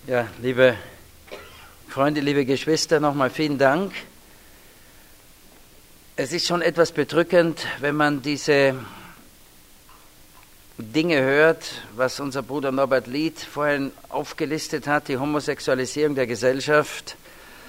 Ja, liebe Freunde, liebe Geschwister, nochmal vielen Dank. Es ist schon etwas bedrückend, wenn man diese Dinge hört, was unser Bruder Norbert Lied vorhin aufgelistet hat, die Homosexualisierung der Gesellschaft.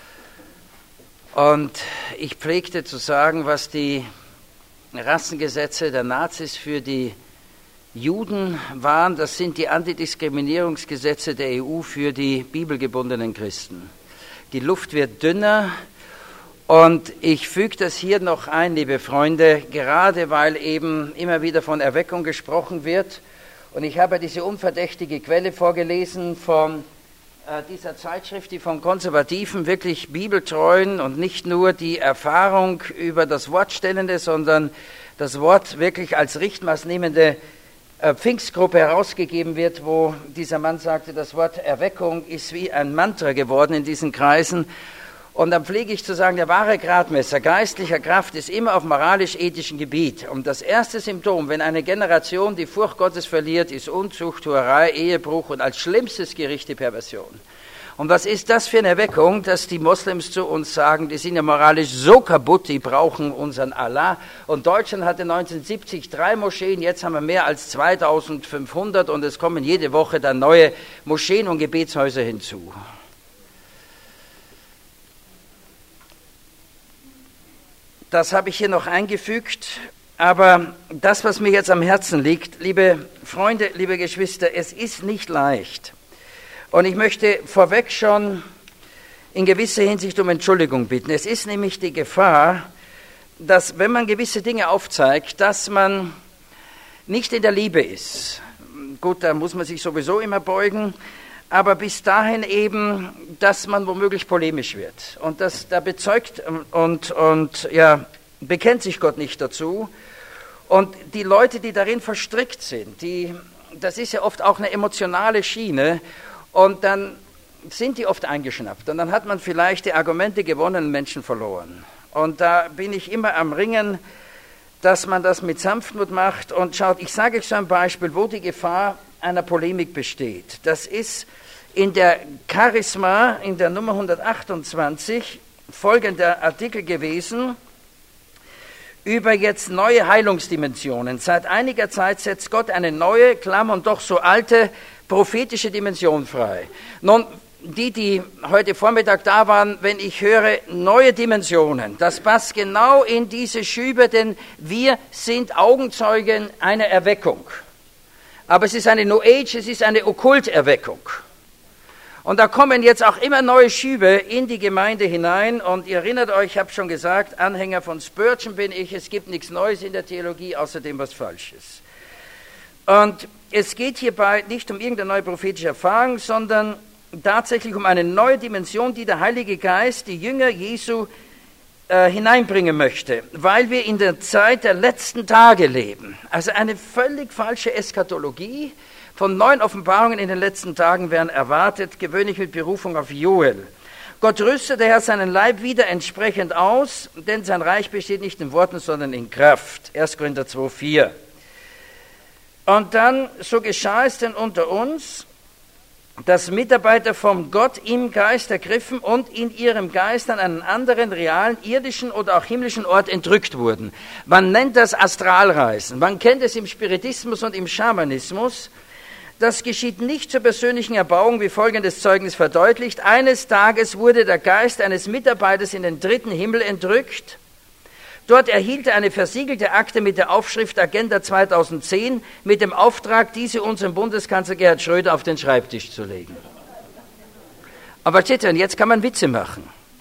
Und ich pflegte zu sagen, was die Rassengesetze der Nazis für die Juden waren, das sind die Antidiskriminierungsgesetze der EU für die bibelgebundenen Christen. Die Luft wird dünner und ich füge das hier noch ein, liebe Freunde, gerade weil eben immer wieder von Erweckung gesprochen wird. Und ich habe diese unverdächtige Quelle vorgelesen von dieser Zeitschrift, die von Konservativen wirklich bibeltreuen und nicht nur die Erfahrung über das Wort stellende, sondern das Wort wirklich als Richtmaß nehmende Pfingstgruppe herausgegeben wird, wo dieser Mann sagte, das Wort Erweckung ist wie ein Mantra geworden in diesen Kreisen. Und dann pflege ich zu sagen, der wahre Gradmesser geistlicher Kraft ist immer auf moralisch-ethischen Gebiet. Und das erste Symptom, wenn eine Generation die Furcht Gottes verliert, ist Unzucht, Tuerei, Ehebruch und als schlimmstes Gericht die Perversion. Und was ist das für eine Erweckung, dass die Moslems zu uns sagen, die sind ja moralisch so kaputt, die brauchen unseren Allah. Und Deutschland hatte 1970 3 Moscheen, jetzt haben wir mehr als 2500 und es kommen jede Woche dann neue Moscheen und Gebetshäuser hinzu. Das habe ich hier noch eingefügt, aber das, was mir jetzt am Herzen liegt, liebe Freunde, liebe Geschwister, es ist nicht leicht. Und ich möchte vorweg schon in gewisser Hinsicht um Entschuldigung bitten. Es ist nämlich die Gefahr, dass wenn man gewisse Dinge aufzeigt, dass man nicht in der Liebe ist. Gut, da muss man sich sowieso immer beugen, aber bis dahin eben, dass man womöglich polemisch wird. Und das da bezeugt und bekennt sich Gott nicht dazu. Und die Leute, die darin verstrickt sind, das ist ja oft auch eine emotionale Schiene. Und dann sind die oft eingeschnappt und dann hat man vielleicht die Argumente gewonnenen Menschen verloren. Und da bin ich immer am Ringen, dass man das mit Sanftmut macht. Und schaut, ich sage euch so ein Beispiel, wo die Gefahr einer Polemik besteht. Das ist in der Charisma, in der Nummer 128, folgender Artikel gewesen, über jetzt neue Heilungsdimensionen. Seit einiger Zeit setzt Gott eine neue, Klammern doch so alte, prophetische Dimension frei. Nun, die heute Vormittag da waren, wenn ich höre neue Dimensionen, das passt genau in diese Schübe, denn wir sind Augenzeugen einer Erweckung. Aber es ist eine New Age, es ist eine Okkulterweckung. Und da kommen jetzt auch immer neue Schübe in die Gemeinde hinein. Und ihr erinnert euch, ich habe schon gesagt, Anhänger von Spurgeon bin ich, es gibt nichts Neues in der Theologie, außerdem was Falsches. Und es geht hierbei nicht um irgendeine neue prophetische Erfahrung, sondern tatsächlich um eine neue Dimension, die der Heilige Geist, die Jünger Jesu, hineinbringen möchte, weil wir in der Zeit der letzten Tage leben. Also eine völlig falsche Eschatologie von neuen Offenbarungen in den letzten Tagen werden erwartet, gewöhnlich mit Berufung auf Joel. Gott rüstet der Herr seinen Leib wieder entsprechend aus, denn sein Reich besteht nicht in Worten, sondern in Kraft. 1. Korinther 2,4. Und dann, so geschah es denn unter uns, dass Mitarbeiter vom Gott im Geist ergriffen und in ihrem Geist an einen anderen realen, irdischen oder auch himmlischen Ort entrückt wurden. Man nennt das Astralreisen. Man kennt es im Spiritismus und im Schamanismus. Das geschieht nicht zur persönlichen Erbauung, wie folgendes Zeugnis verdeutlicht. Eines Tages wurde der Geist eines Mitarbeiters in den 3. Himmel entrückt. Dort erhielt er eine versiegelte Akte mit der Aufschrift Agenda 2010 mit dem Auftrag, diese unserem Bundeskanzler Gerhard Schröder auf den Schreibtisch zu legen. Aber steht ja, jetzt kann man Witze machen.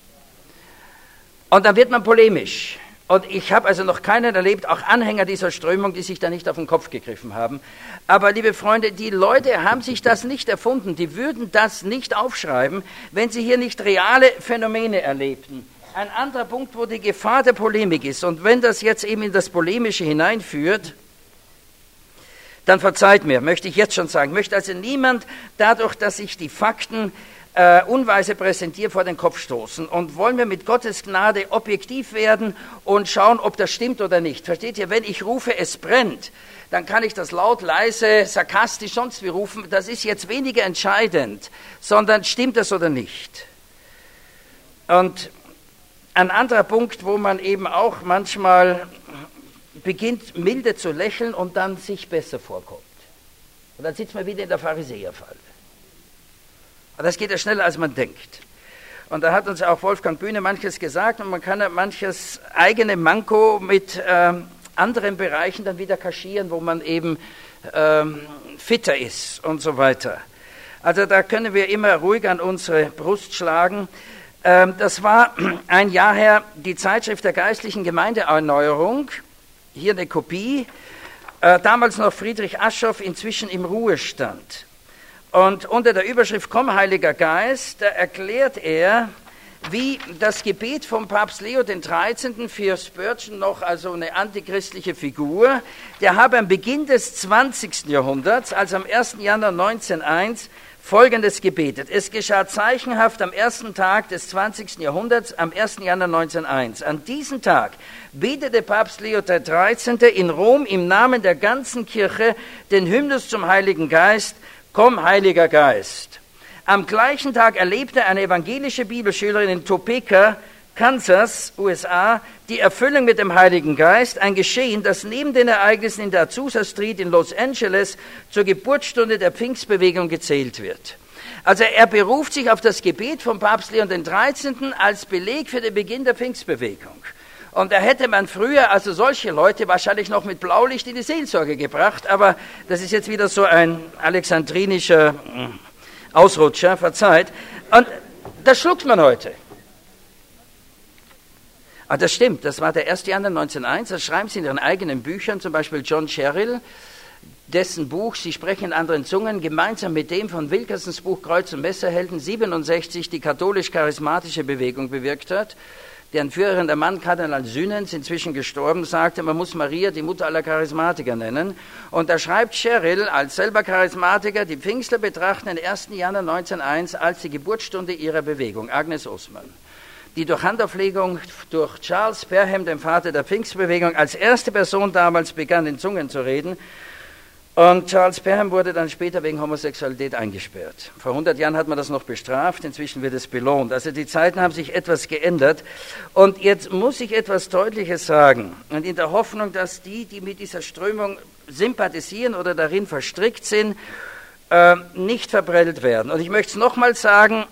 Und dann wird man polemisch. Und ich habe also noch keinen erlebt, auch Anhänger dieser Strömung, die sich da nicht auf den Kopf gegriffen haben. Aber liebe Freunde, die Leute haben sich das nicht erfunden. Die würden das nicht aufschreiben, wenn sie hier nicht reale Phänomene erlebten. Ein anderer Punkt, wo die Gefahr der Polemik ist, und wenn das jetzt eben in das Polemische hineinführt, dann verzeiht mir, möchte ich jetzt schon sagen. Ich möchte also niemand dadurch, dass ich die Fakten unweise präsentiere, vor den Kopf stoßen. Und wollen wir mit Gottes Gnade objektiv werden und schauen, ob das stimmt oder nicht. Versteht ihr, wenn ich rufe, es brennt, dann kann ich das laut, leise, sarkastisch, sonst wie rufen. Das ist jetzt weniger entscheidend, sondern stimmt das oder nicht. Und ein anderer Punkt, wo man eben auch manchmal beginnt, milde zu lächeln und dann sich besser vorkommt. Und dann sitzt man wieder in der Pharisäerfalle. Und das geht ja schneller, als man denkt. Und da hat uns auch Wolfgang Bühne manches gesagt und man kann ja manches eigene Manko mit anderen Bereichen dann wieder kaschieren, wo man eben fitter ist und so weiter. Also da können wir immer ruhig an unsere Brust schlagen. Das war ein Jahr her, die Zeitschrift der geistlichen Gemeindeerneuerung, hier eine Kopie, damals noch Friedrich Aschoff, inzwischen im Ruhestand. Und unter der Überschrift Komm, Heiliger Geist, da erklärt er, wie das Gebet vom Papst Leo XIII. Für Spurgeon noch also eine antichristliche Figur, der habe am Beginn des 20. Jahrhunderts, also am 1. Januar 1901, Folgendes gebetet. Es geschah zeichenhaft am ersten Tag des 20. Jahrhunderts, am 1. Januar 1901. An diesem Tag betete Papst Leo XIII. In Rom im Namen der ganzen Kirche den Hymnus zum Heiligen Geist, Komm, Heiliger Geist. Am gleichen Tag erlebte eine evangelische Bibelschülerin in Topeka, Kansas, USA, die Erfüllung mit dem Heiligen Geist, ein Geschehen, das neben den Ereignissen in der Azusa Street in Los Angeles zur Geburtsstunde der Pfingstbewegung gezählt wird. Also er beruft sich auf das Gebet von Papst Leon XIII. Als Beleg für den Beginn der Pfingstbewegung. Und da hätte man früher also solche Leute wahrscheinlich noch mit Blaulicht in die Seelsorge gebracht, aber das ist jetzt wieder so ein alexandrinischer Ausrutscher, verzeiht. Und das schluckt man heute. Ah, das stimmt, das war der 1. Januar 1901, das schreiben sie in ihren eigenen Büchern, zum Beispiel John Sherrill, dessen Buch Sie sprechen in anderen Zungen, gemeinsam mit dem von Wilkersons Buch Kreuz und Messerhelden 67 die katholisch-charismatische Bewegung bewirkt hat. Deren führender Mann, Kardinal Sünens, inzwischen gestorben, sagte, man muss Maria die Mutter aller Charismatiker nennen. Und da schreibt Sherrill, als selber Charismatiker, die Pfingstler betrachten den 1. Januar 1901 als die Geburtsstunde ihrer Bewegung, Agnes Osman, die durch Handauflegung durch Charles Parham, den Vater der Pfingstbewegung, als erste Person damals begann, in Zungen zu reden. Und Charles Parham wurde dann später wegen Homosexualität eingesperrt. Vor 100 Jahren hat man das noch bestraft, inzwischen wird es belohnt. Also die Zeiten haben sich etwas geändert. Und jetzt muss ich etwas Deutliches sagen. Und in der Hoffnung, dass die mit dieser Strömung sympathisieren oder darin verstrickt sind, nicht verprellt werden. Und ich möchte es nochmal sagen,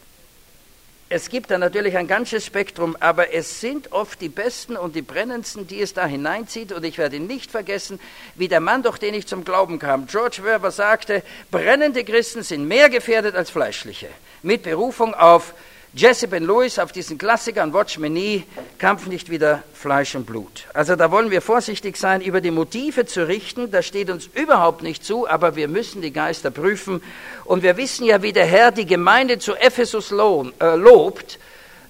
es gibt da natürlich ein ganzes Spektrum, aber es sind oft die Besten und die Brennendsten, die es da hineinzieht. Und ich werde nicht vergessen, wie der Mann, durch den ich zum Glauben kam, George Verwer, sagte, brennende Christen sind mehr gefährdet als fleischliche. Mit Berufung auf Jesse Ben Lewis, auf diesen Klassiker und Watch Me Nie, Kampf nicht wieder Fleisch und Blut. Also da wollen wir vorsichtig sein, über die Motive zu richten. Das steht uns überhaupt nicht zu, aber wir müssen die Geister prüfen. Und wir wissen ja, wie der Herr die Gemeinde zu Ephesus lobt.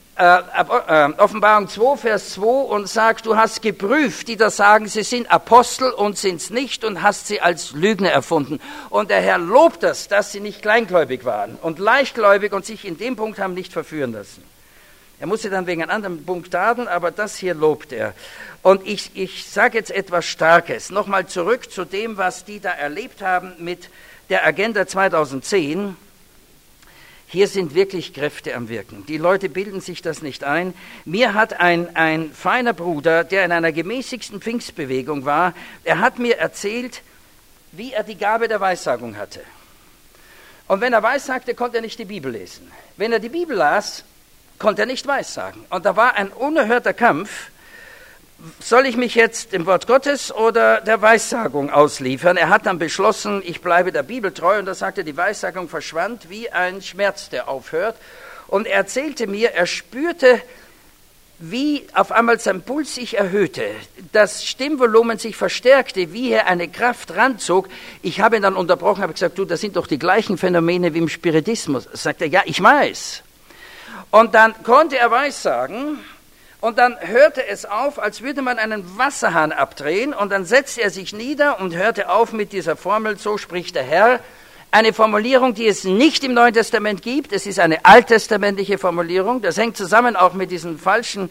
Offenbarung 2, Vers 2 und sagt, du hast geprüft, die da sagen, sie sind Apostel und sind es nicht und hast sie als Lügner erfunden. Und der Herr lobt das, dass sie nicht kleingläubig waren und leichtgläubig und sich in dem Punkt haben nicht verführen lassen. Er musste dann wegen einem anderen Punkt tadeln, aber das hier lobt er. Und ich sage jetzt etwas Starkes. Nochmal zurück zu dem, was die da erlebt haben mit der Agenda 2010. Hier sind wirklich Kräfte am Wirken. Die Leute bilden sich das nicht ein. Mir hat ein feiner Bruder, der in einer gemäßigsten Pfingstbewegung war, er hat mir erzählt, wie er die Gabe der Weissagung hatte. Und wenn er weissagte, konnte er nicht die Bibel lesen. Wenn er die Bibel las, konnte er nicht weissagen. Und da war ein unerhörter Kampf. Soll ich mich jetzt dem Wort Gottes oder der Weissagung ausliefern? Er hat dann beschlossen, ich bleibe der Bibel treu. Und da sagte er, die Weissagung verschwand wie ein Schmerz, der aufhört. Und er erzählte mir, er spürte, wie auf einmal sein Puls sich erhöhte, das Stimmvolumen sich verstärkte, wie er eine Kraft ranzog. Ich habe ihn dann unterbrochen, habe gesagt, du, das sind doch die gleichen Phänomene wie im Spiritismus. Sagt er, ja, ich weiß. Und dann konnte er weissagen. Und dann hörte es auf, als würde man einen Wasserhahn abdrehen, und dann setzte er sich nieder und hörte auf mit dieser Formel, so spricht der Herr. Eine Formulierung, die es nicht im Neuen Testament gibt. Es ist eine alttestamentliche Formulierung. Das hängt zusammen auch mit diesem falschen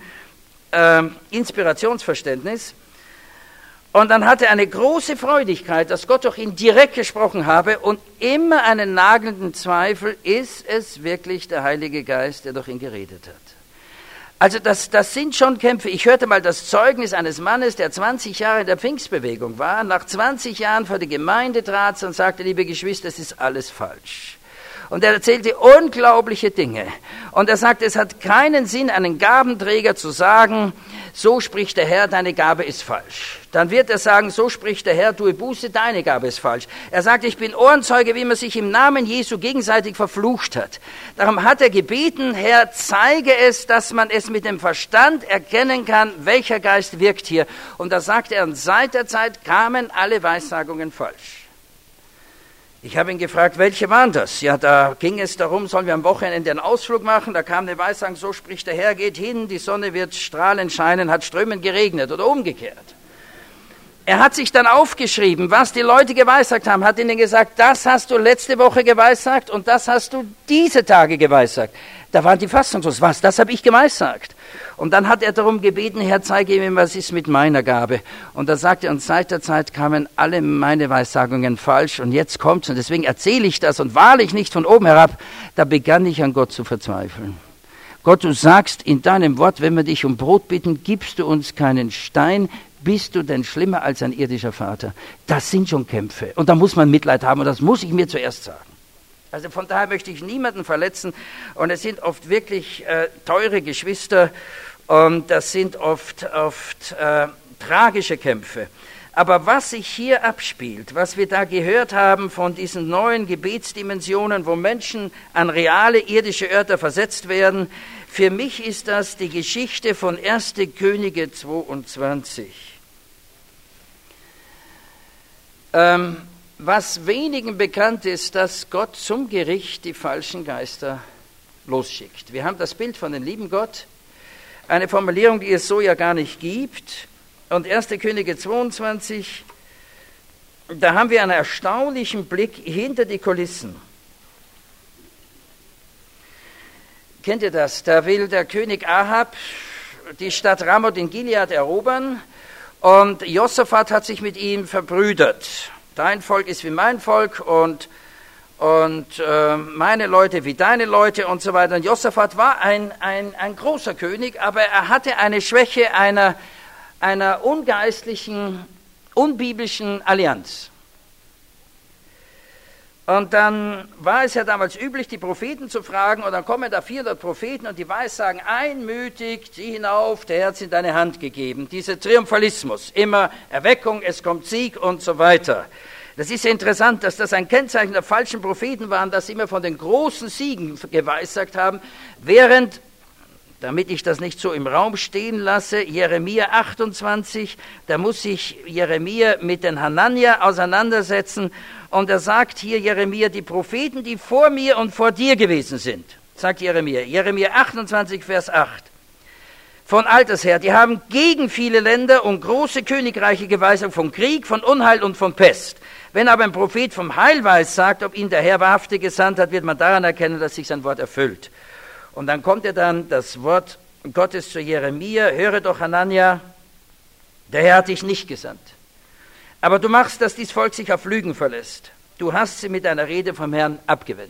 Inspirationsverständnis. Und dann hatte er eine große Freudigkeit, dass Gott durch ihn direkt gesprochen habe, und immer einen nagelnden Zweifel, ist es wirklich der Heilige Geist, der durch ihn geredet hat. Also das sind schon Kämpfe. Ich hörte mal das Zeugnis eines Mannes, der 20 Jahre in der Pfingstbewegung war, nach 20 Jahren vor die Gemeinde trat und sagte, liebe Geschwister, es ist alles falsch. Und er erzählte unglaubliche Dinge. Und er sagte, es hat keinen Sinn, einen Gabenträger zu sagen, so spricht der Herr, deine Gabe ist falsch. Dann wird er sagen, so spricht der Herr, tue Buße, deine Gabe ist falsch. Er sagt, ich bin Ohrenzeuge, wie man sich im Namen Jesu gegenseitig verflucht hat. Darum hat er gebeten, Herr, zeige es, dass man es mit dem Verstand erkennen kann, welcher Geist wirkt hier. Und da sagt er, und seit der Zeit kamen alle Weissagungen falsch. Ich habe ihn gefragt, welche waren das? Ja, da ging es darum, sollen wir am Wochenende einen Ausflug machen? Da kam eine Weissagung, so spricht der Herr, geht hin, die Sonne wird strahlend scheinen, hat strömend geregnet oder umgekehrt. Er hat sich dann aufgeschrieben, was die Leute geweissagt haben, hat ihnen gesagt, das hast du letzte Woche geweissagt und das hast du diese Tage geweissagt. Da waren die fassungslos, was, das habe ich geweissagt. Und dann hat er darum gebeten, Herr, zeige mir, was ist mit meiner Gabe. Und da sagte er, und seit der Zeit kamen alle meine Weissagungen falsch, und jetzt kommt's, und deswegen erzähle ich das, und wahrlich nicht von oben herab, da begann ich an Gott zu verzweifeln. Gott, du sagst in deinem Wort, wenn wir dich um Brot bitten, gibst du uns keinen Stein, bist du denn schlimmer als ein irdischer Vater? Das sind schon Kämpfe, und da muss man Mitleid haben, und das muss ich mir zuerst sagen. Also von daher möchte ich niemanden verletzen, und es sind oft wirklich teure Geschwister, und das sind oft tragische Kämpfe. Aber was sich hier abspielt, was wir da gehört haben von diesen neuen Gebetsdimensionen, wo Menschen an reale irdische Örter versetzt werden, für mich ist das die Geschichte von 1. Könige 22. Was wenigen bekannt ist, dass Gott zum Gericht die falschen Geister losschickt. Wir haben das Bild von dem lieben Gott, eine Formulierung, die es so ja gar nicht gibt. Und 1. Könige 22, da haben wir einen erstaunlichen Blick hinter die Kulissen. Kennt ihr das? Da will der König Ahab die Stadt Ramoth in Gilead erobern, und Josaphat hat sich mit ihm verbrüdert. Dein Volk ist wie mein Volk und meine Leute wie deine Leute und so weiter. Und Josaphat war ein großer König, aber er hatte eine Schwäche einer ungeistlichen, unbiblischen Allianz. Und dann war es ja damals üblich, die Propheten zu fragen, und dann kommen da 400 Propheten und die Weissagen einmütig, zieh hinauf, der Herr hat es in deine Hand gegeben. Dieser Triumphalismus, immer Erweckung, es kommt Sieg und so weiter. Das ist ja interessant, dass das ein Kennzeichen der falschen Propheten waren, dass sie immer von den großen Siegen geweissagt haben, während, damit ich das nicht so im Raum stehen lasse, Jeremia 28, da muss sich Jeremia mit den Hanania auseinandersetzen, und er sagt hier Jeremia, die Propheten, die vor mir und vor dir gewesen sind, sagt Jeremia, Jeremia 28, Vers 8, von alters her, die haben gegen viele Länder und große Königreiche geweissagt, von Krieg, von Unheil und von Pest. Wenn aber ein Prophet vom Heil weissagt, ob ihn der Herr wahrhaftig gesandt hat, wird man daran erkennen, dass sich sein Wort erfüllt. Und dann kommt ja dann das Wort Gottes zu Jeremia, höre doch Hanania, der Herr hat dich nicht gesandt. Aber du machst, dass dies Volk sich auf Lügen verlässt. Du hast sie mit deiner Rede vom Herrn abgewendet.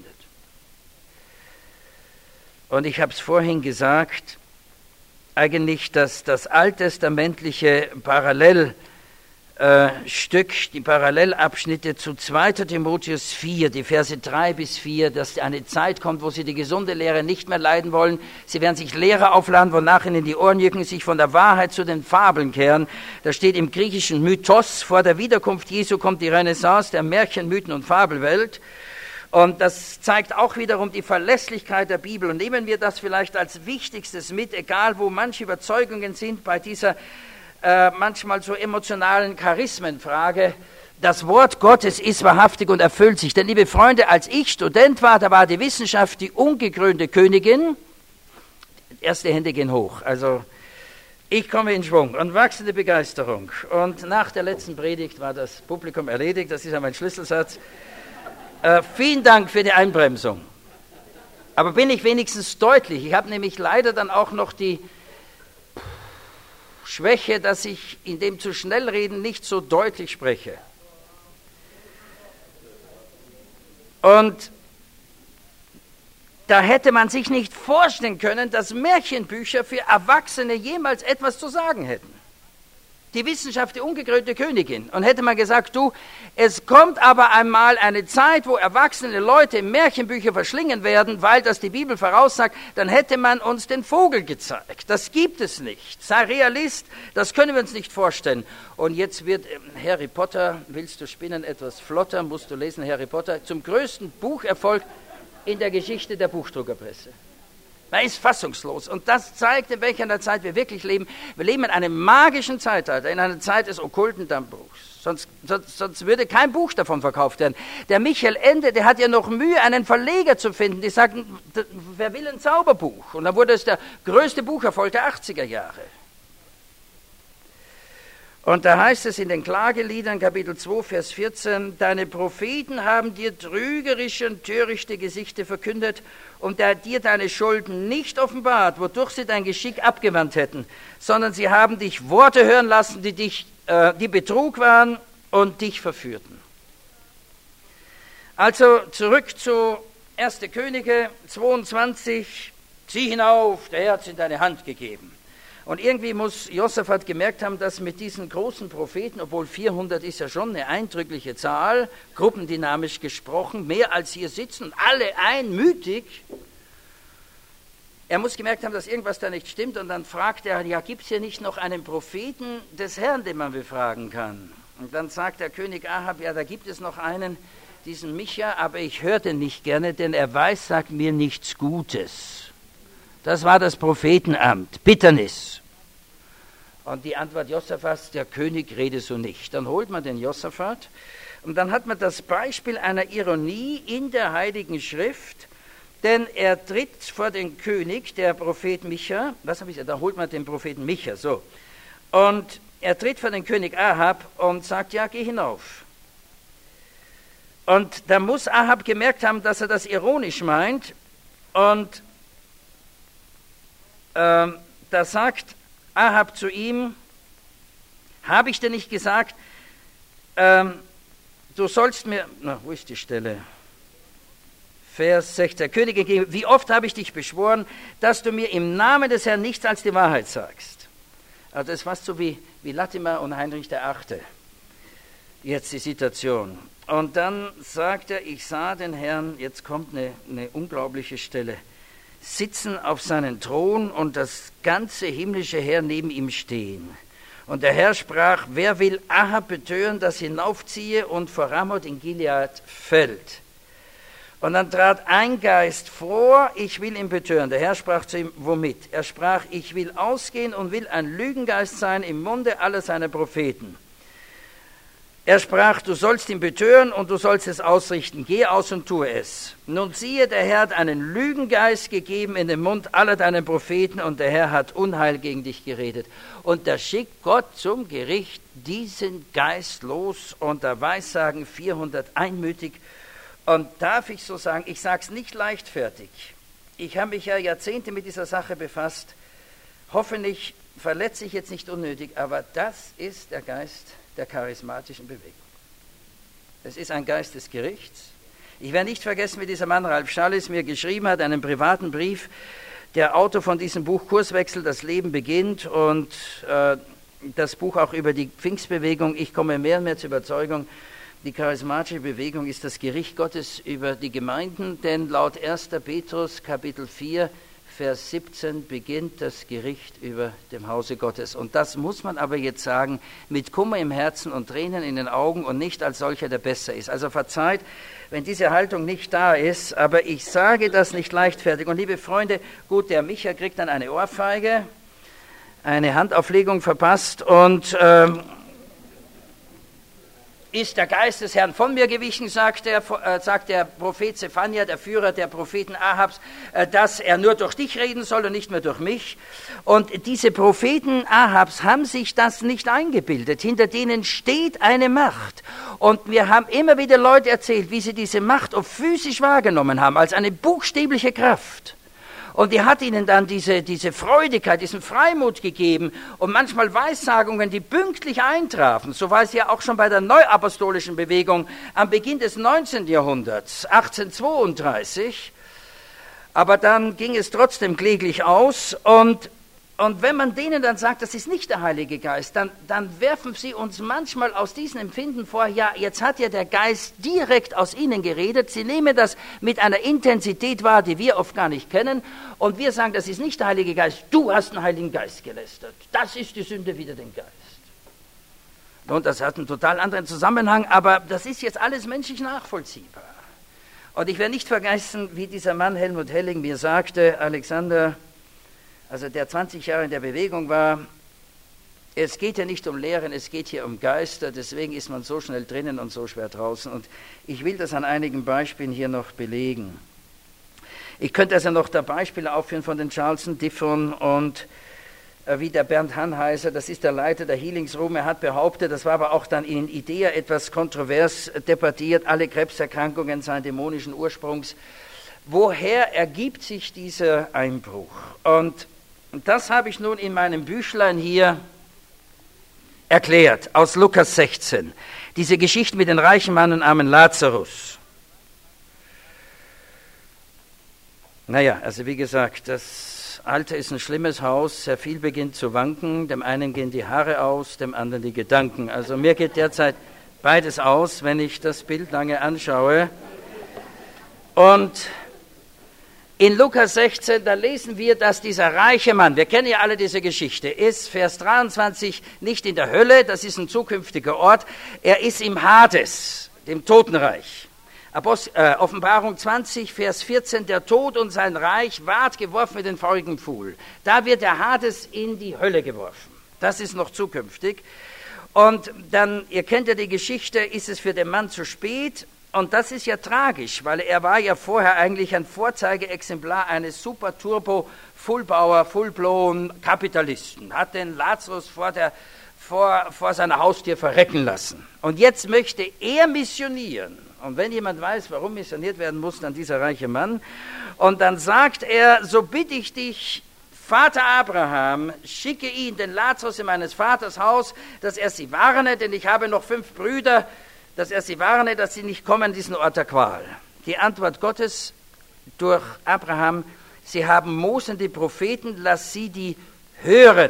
Und ich habe es vorhin gesagt, eigentlich das alttestamentliche Parallelstück, die Parallelabschnitte zu 2. Timotheus 4, die Verse 3 bis 4, dass eine Zeit kommt, wo sie die gesunde Lehre nicht mehr leiden wollen. Sie werden sich Lehre aufladen, wonach ihnen die Ohren jucken, sich von der Wahrheit zu den Fabeln kehren. Da steht im griechischen Mythos, vor der Wiederkunft Jesu kommt die Renaissance der Märchen, Mythen und Fabelwelt. Und das zeigt auch wiederum die Verlässlichkeit der Bibel. Und nehmen wir das vielleicht als Wichtigstes mit, egal wo manche Überzeugungen sind bei dieser manchmal so emotionalen Charismenfrage. Das Wort Gottes ist wahrhaftig und erfüllt sich. Denn, liebe Freunde, als ich Student war, da war die Wissenschaft die ungekrönte Königin. Erste Hände gehen hoch. Also Ich komme in Schwung und wachsende Begeisterung. Und nach der letzten Predigt war das Publikum erledigt, das ist ja mein Schlüsselsatz. Vielen Dank für die Einbremsung. Aber bin ich wenigstens deutlich? Ich habe nämlich leider dann auch noch die Schwäche, dass ich in dem zu schnell reden nicht so deutlich spreche. Und da hätte man sich nicht vorstellen können, dass Märchenbücher für Erwachsene jemals etwas zu sagen hätten. Die Wissenschaft, die ungekrönte Königin. Und hätte man gesagt, du, es kommt aber einmal eine Zeit, wo erwachsene Leute Märchenbücher verschlingen werden, weil das die Bibel voraussagt, dann hätte man uns den Vogel gezeigt. Das gibt es nicht. Sei Realist, das können wir uns nicht vorstellen. Und jetzt wird Harry Potter, willst du spinnen, etwas flotter, musst du lesen, Harry Potter, zum größten Bucherfolg in der Geschichte der Buchdruckerpresse. Man ist fassungslos. Und das zeigt, in welcher Zeit wir wirklich leben. Wir leben in einem magischen Zeitalter, in einer Zeit des okkulten Dammbruchs. Sonst würde kein Buch davon verkauft werden. Der Michael Ende, der hat ja noch Mühe, einen Verleger zu finden. Die sagten, wer will ein Zauberbuch? Und dann wurde es der größte Bucherfolg der 80er Jahre. Und da heißt es in den Klageliedern, Kapitel 2, Vers 14, deine Propheten haben dir trügerische und törichte Gesichter verkündet und dir deine Schulden nicht offenbart, wodurch sie dein Geschick abgewandt hätten, sondern sie haben dich Worte hören lassen, die Betrug waren und dich verführten. Also zurück zu 1. Könige 22, zieh hinauf, der Herr hat es in deine Hand gegeben. Und irgendwie muss Josaphat gemerkt haben, dass mit diesen großen Propheten, obwohl 400 ist ja schon eine eindrückliche Zahl, gruppendynamisch gesprochen, mehr als hier sitzen und alle einmütig, er muss gemerkt haben, dass irgendwas da nicht stimmt und dann fragt er, ja, gibt es hier nicht noch einen Propheten des Herrn, den man befragen kann? Und dann sagt der König Ahab, ja, da gibt es noch einen, diesen Micha, aber ich höre den nicht gerne, denn er weiß, sagt mir nichts Gutes. Das war das Prophetenamt, Bitternis. Und die Antwort Josaphats, der König rede so nicht. Dann holt man den Josaphat und dann hat man das Beispiel einer Ironie in der Heiligen Schrift, denn er tritt vor den König, der Prophet Micha, da holt man den Propheten Micha, so. Und er tritt vor den König Ahab und sagt, ja, geh hinauf. Und da muss Ahab gemerkt haben, dass er das ironisch meint und da sagt Ahab zu ihm, habe ich dir nicht gesagt, du sollst mir, wo ist die Stelle? Vers 6, der König entgegen, wie oft habe ich dich beschworen, dass du mir im Namen des Herrn nichts als die Wahrheit sagst. Also das ist fast so wie Latimer und Heinrich VIII. Jetzt die Situation. Und dann sagt er, ich sah den Herrn, jetzt kommt eine unglaubliche Stelle, sitzen auf seinen Thron und das ganze himmlische Heer neben ihm stehen. Und der Herr sprach, wer will Ahab betören, dass hinaufziehe und vor Ramoth in Gilead fällt? Und dann trat ein Geist vor, ich will ihn betören. Der Herr sprach zu ihm, womit? Er sprach, ich will ausgehen und will ein Lügengeist sein im Munde aller seiner Propheten. Er sprach, du sollst ihn betören und du sollst es ausrichten. Geh aus und tue es. Nun siehe, der Herr hat einen Lügengeist gegeben in den Mund aller deinen Propheten und der Herr hat Unheil gegen dich geredet. Und da schickt Gott zum Gericht diesen Geist los und da weissagen 400 einmütig. Und darf ich so sagen, ich sage es nicht leichtfertig. Ich habe mich ja Jahrzehnte mit dieser Sache befasst. Hoffentlich verletze ich jetzt nicht unnötig, aber das ist der Geist der charismatischen Bewegung. Es ist ein Geist des Gerichts. Ich werde nicht vergessen, wie dieser Mann Ralf Schallis mir geschrieben hat, einen privaten Brief, der Autor von diesem Buch Kurswechsel, das Leben beginnt und das Buch auch über die Pfingstbewegung. Ich komme mehr und mehr zur Überzeugung, die charismatische Bewegung ist das Gericht Gottes über die Gemeinden, denn laut 1. Petrus Kapitel 4, Vers 17 beginnt das Gericht über dem Hause Gottes. Und das muss man aber jetzt sagen, mit Kummer im Herzen und Tränen in den Augen und nicht als solcher, der besser ist. Also verzeiht, wenn diese Haltung nicht da ist, aber ich sage das nicht leichtfertig. Und liebe Freunde, gut, der Micha kriegt dann eine Ohrfeige, eine Handauflegung verpasst und ist der Geist des Herrn von mir gewichen, sagt der Prophet Zephania, der Führer der Propheten Ahabs, dass er nur durch dich reden soll und nicht mehr durch mich. Und diese Propheten Ahabs haben sich das nicht eingebildet. Hinter denen steht eine Macht. Und mir haben immer wieder Leute erzählt, wie sie diese Macht auch physisch wahrgenommen haben, als eine buchstäbliche Kraft. Und die hat ihnen dann diese Freudigkeit, diesen Freimut gegeben und manchmal Weissagungen, die pünktlich eintrafen. So war es ja auch schon bei der neuapostolischen Bewegung am Beginn des 19. Jahrhunderts, 1832. Aber dann ging es trotzdem kläglich aus. Und wenn man denen dann sagt, das ist nicht der Heilige Geist, dann werfen sie uns manchmal aus diesem Empfinden vor, ja, jetzt hat ja der Geist direkt aus ihnen geredet, sie nehmen das mit einer Intensität wahr, die wir oft gar nicht kennen, und wir sagen, das ist nicht der Heilige Geist, du hast den Heiligen Geist gelästert, das ist die Sünde wider den Geist. Und das hat einen total anderen Zusammenhang, aber das ist jetzt alles menschlich nachvollziehbar. Und ich werde nicht vergessen, wie dieser Mann Helmut Helling mir sagte, Alexander, also der 20 Jahre in der Bewegung war, es geht ja nicht um Lehren, es geht hier um Geister, deswegen ist man so schnell drinnen und so schwer draußen. Und ich will das an einigen Beispielen hier noch belegen. Ich könnte also noch da Beispiele aufführen von den Charleston Diffon und wie der Bernd Hanheiser, das ist der Leiter der Healings Room, er hat behauptet, das war aber auch dann in Idea etwas kontrovers debattiert, alle Krebserkrankungen seien dämonischen Ursprungs. Woher ergibt sich dieser Einbruch? Und das habe ich nun in meinem Büchlein hier erklärt, aus Lukas 16. Diese Geschichte mit dem reichen Mann und armen Lazarus. Naja, also wie gesagt, das Alter ist ein schlimmes Haus, sehr viel beginnt zu wanken, dem einen gehen die Haare aus, dem anderen die Gedanken. Also mir geht derzeit beides aus, wenn ich das Bild lange anschaue. Und in Lukas 16, da lesen wir, dass dieser reiche Mann, wir kennen ja alle diese Geschichte, ist, Vers 23, nicht in der Hölle, das ist ein zukünftiger Ort, er ist im Hades, dem Totenreich. Offenbarung 20, Vers 14, der Tod und sein Reich ward geworfen mit den feurigen Pfuhl. Da wird der Hades in die Hölle geworfen. Das ist noch zukünftig. Und dann, ihr kennt ja die Geschichte, ist es für den Mann zu spät. Und das ist ja tragisch, weil er war ja vorher eigentlich ein Vorzeigeexemplar eines Super-Turbo-Fullbauer, Full-Blown-Kapitalisten. Hat den Lazarus vor seiner Haustür verrecken lassen. Und jetzt möchte er missionieren. Und wenn jemand weiß, warum missioniert werden muss, dann dieser reiche Mann. Und dann sagt er, so bitte ich dich, Vater Abraham, schicke ihn, den Lazarus, in meines Vaters Haus, dass er sie warne, denn ich habe noch 5 Brüder, dass er sie warne, dass sie nicht kommen an diesen Ort der Qual. Die Antwort Gottes durch Abraham, sie haben Mose und die Propheten, lass sie die hören.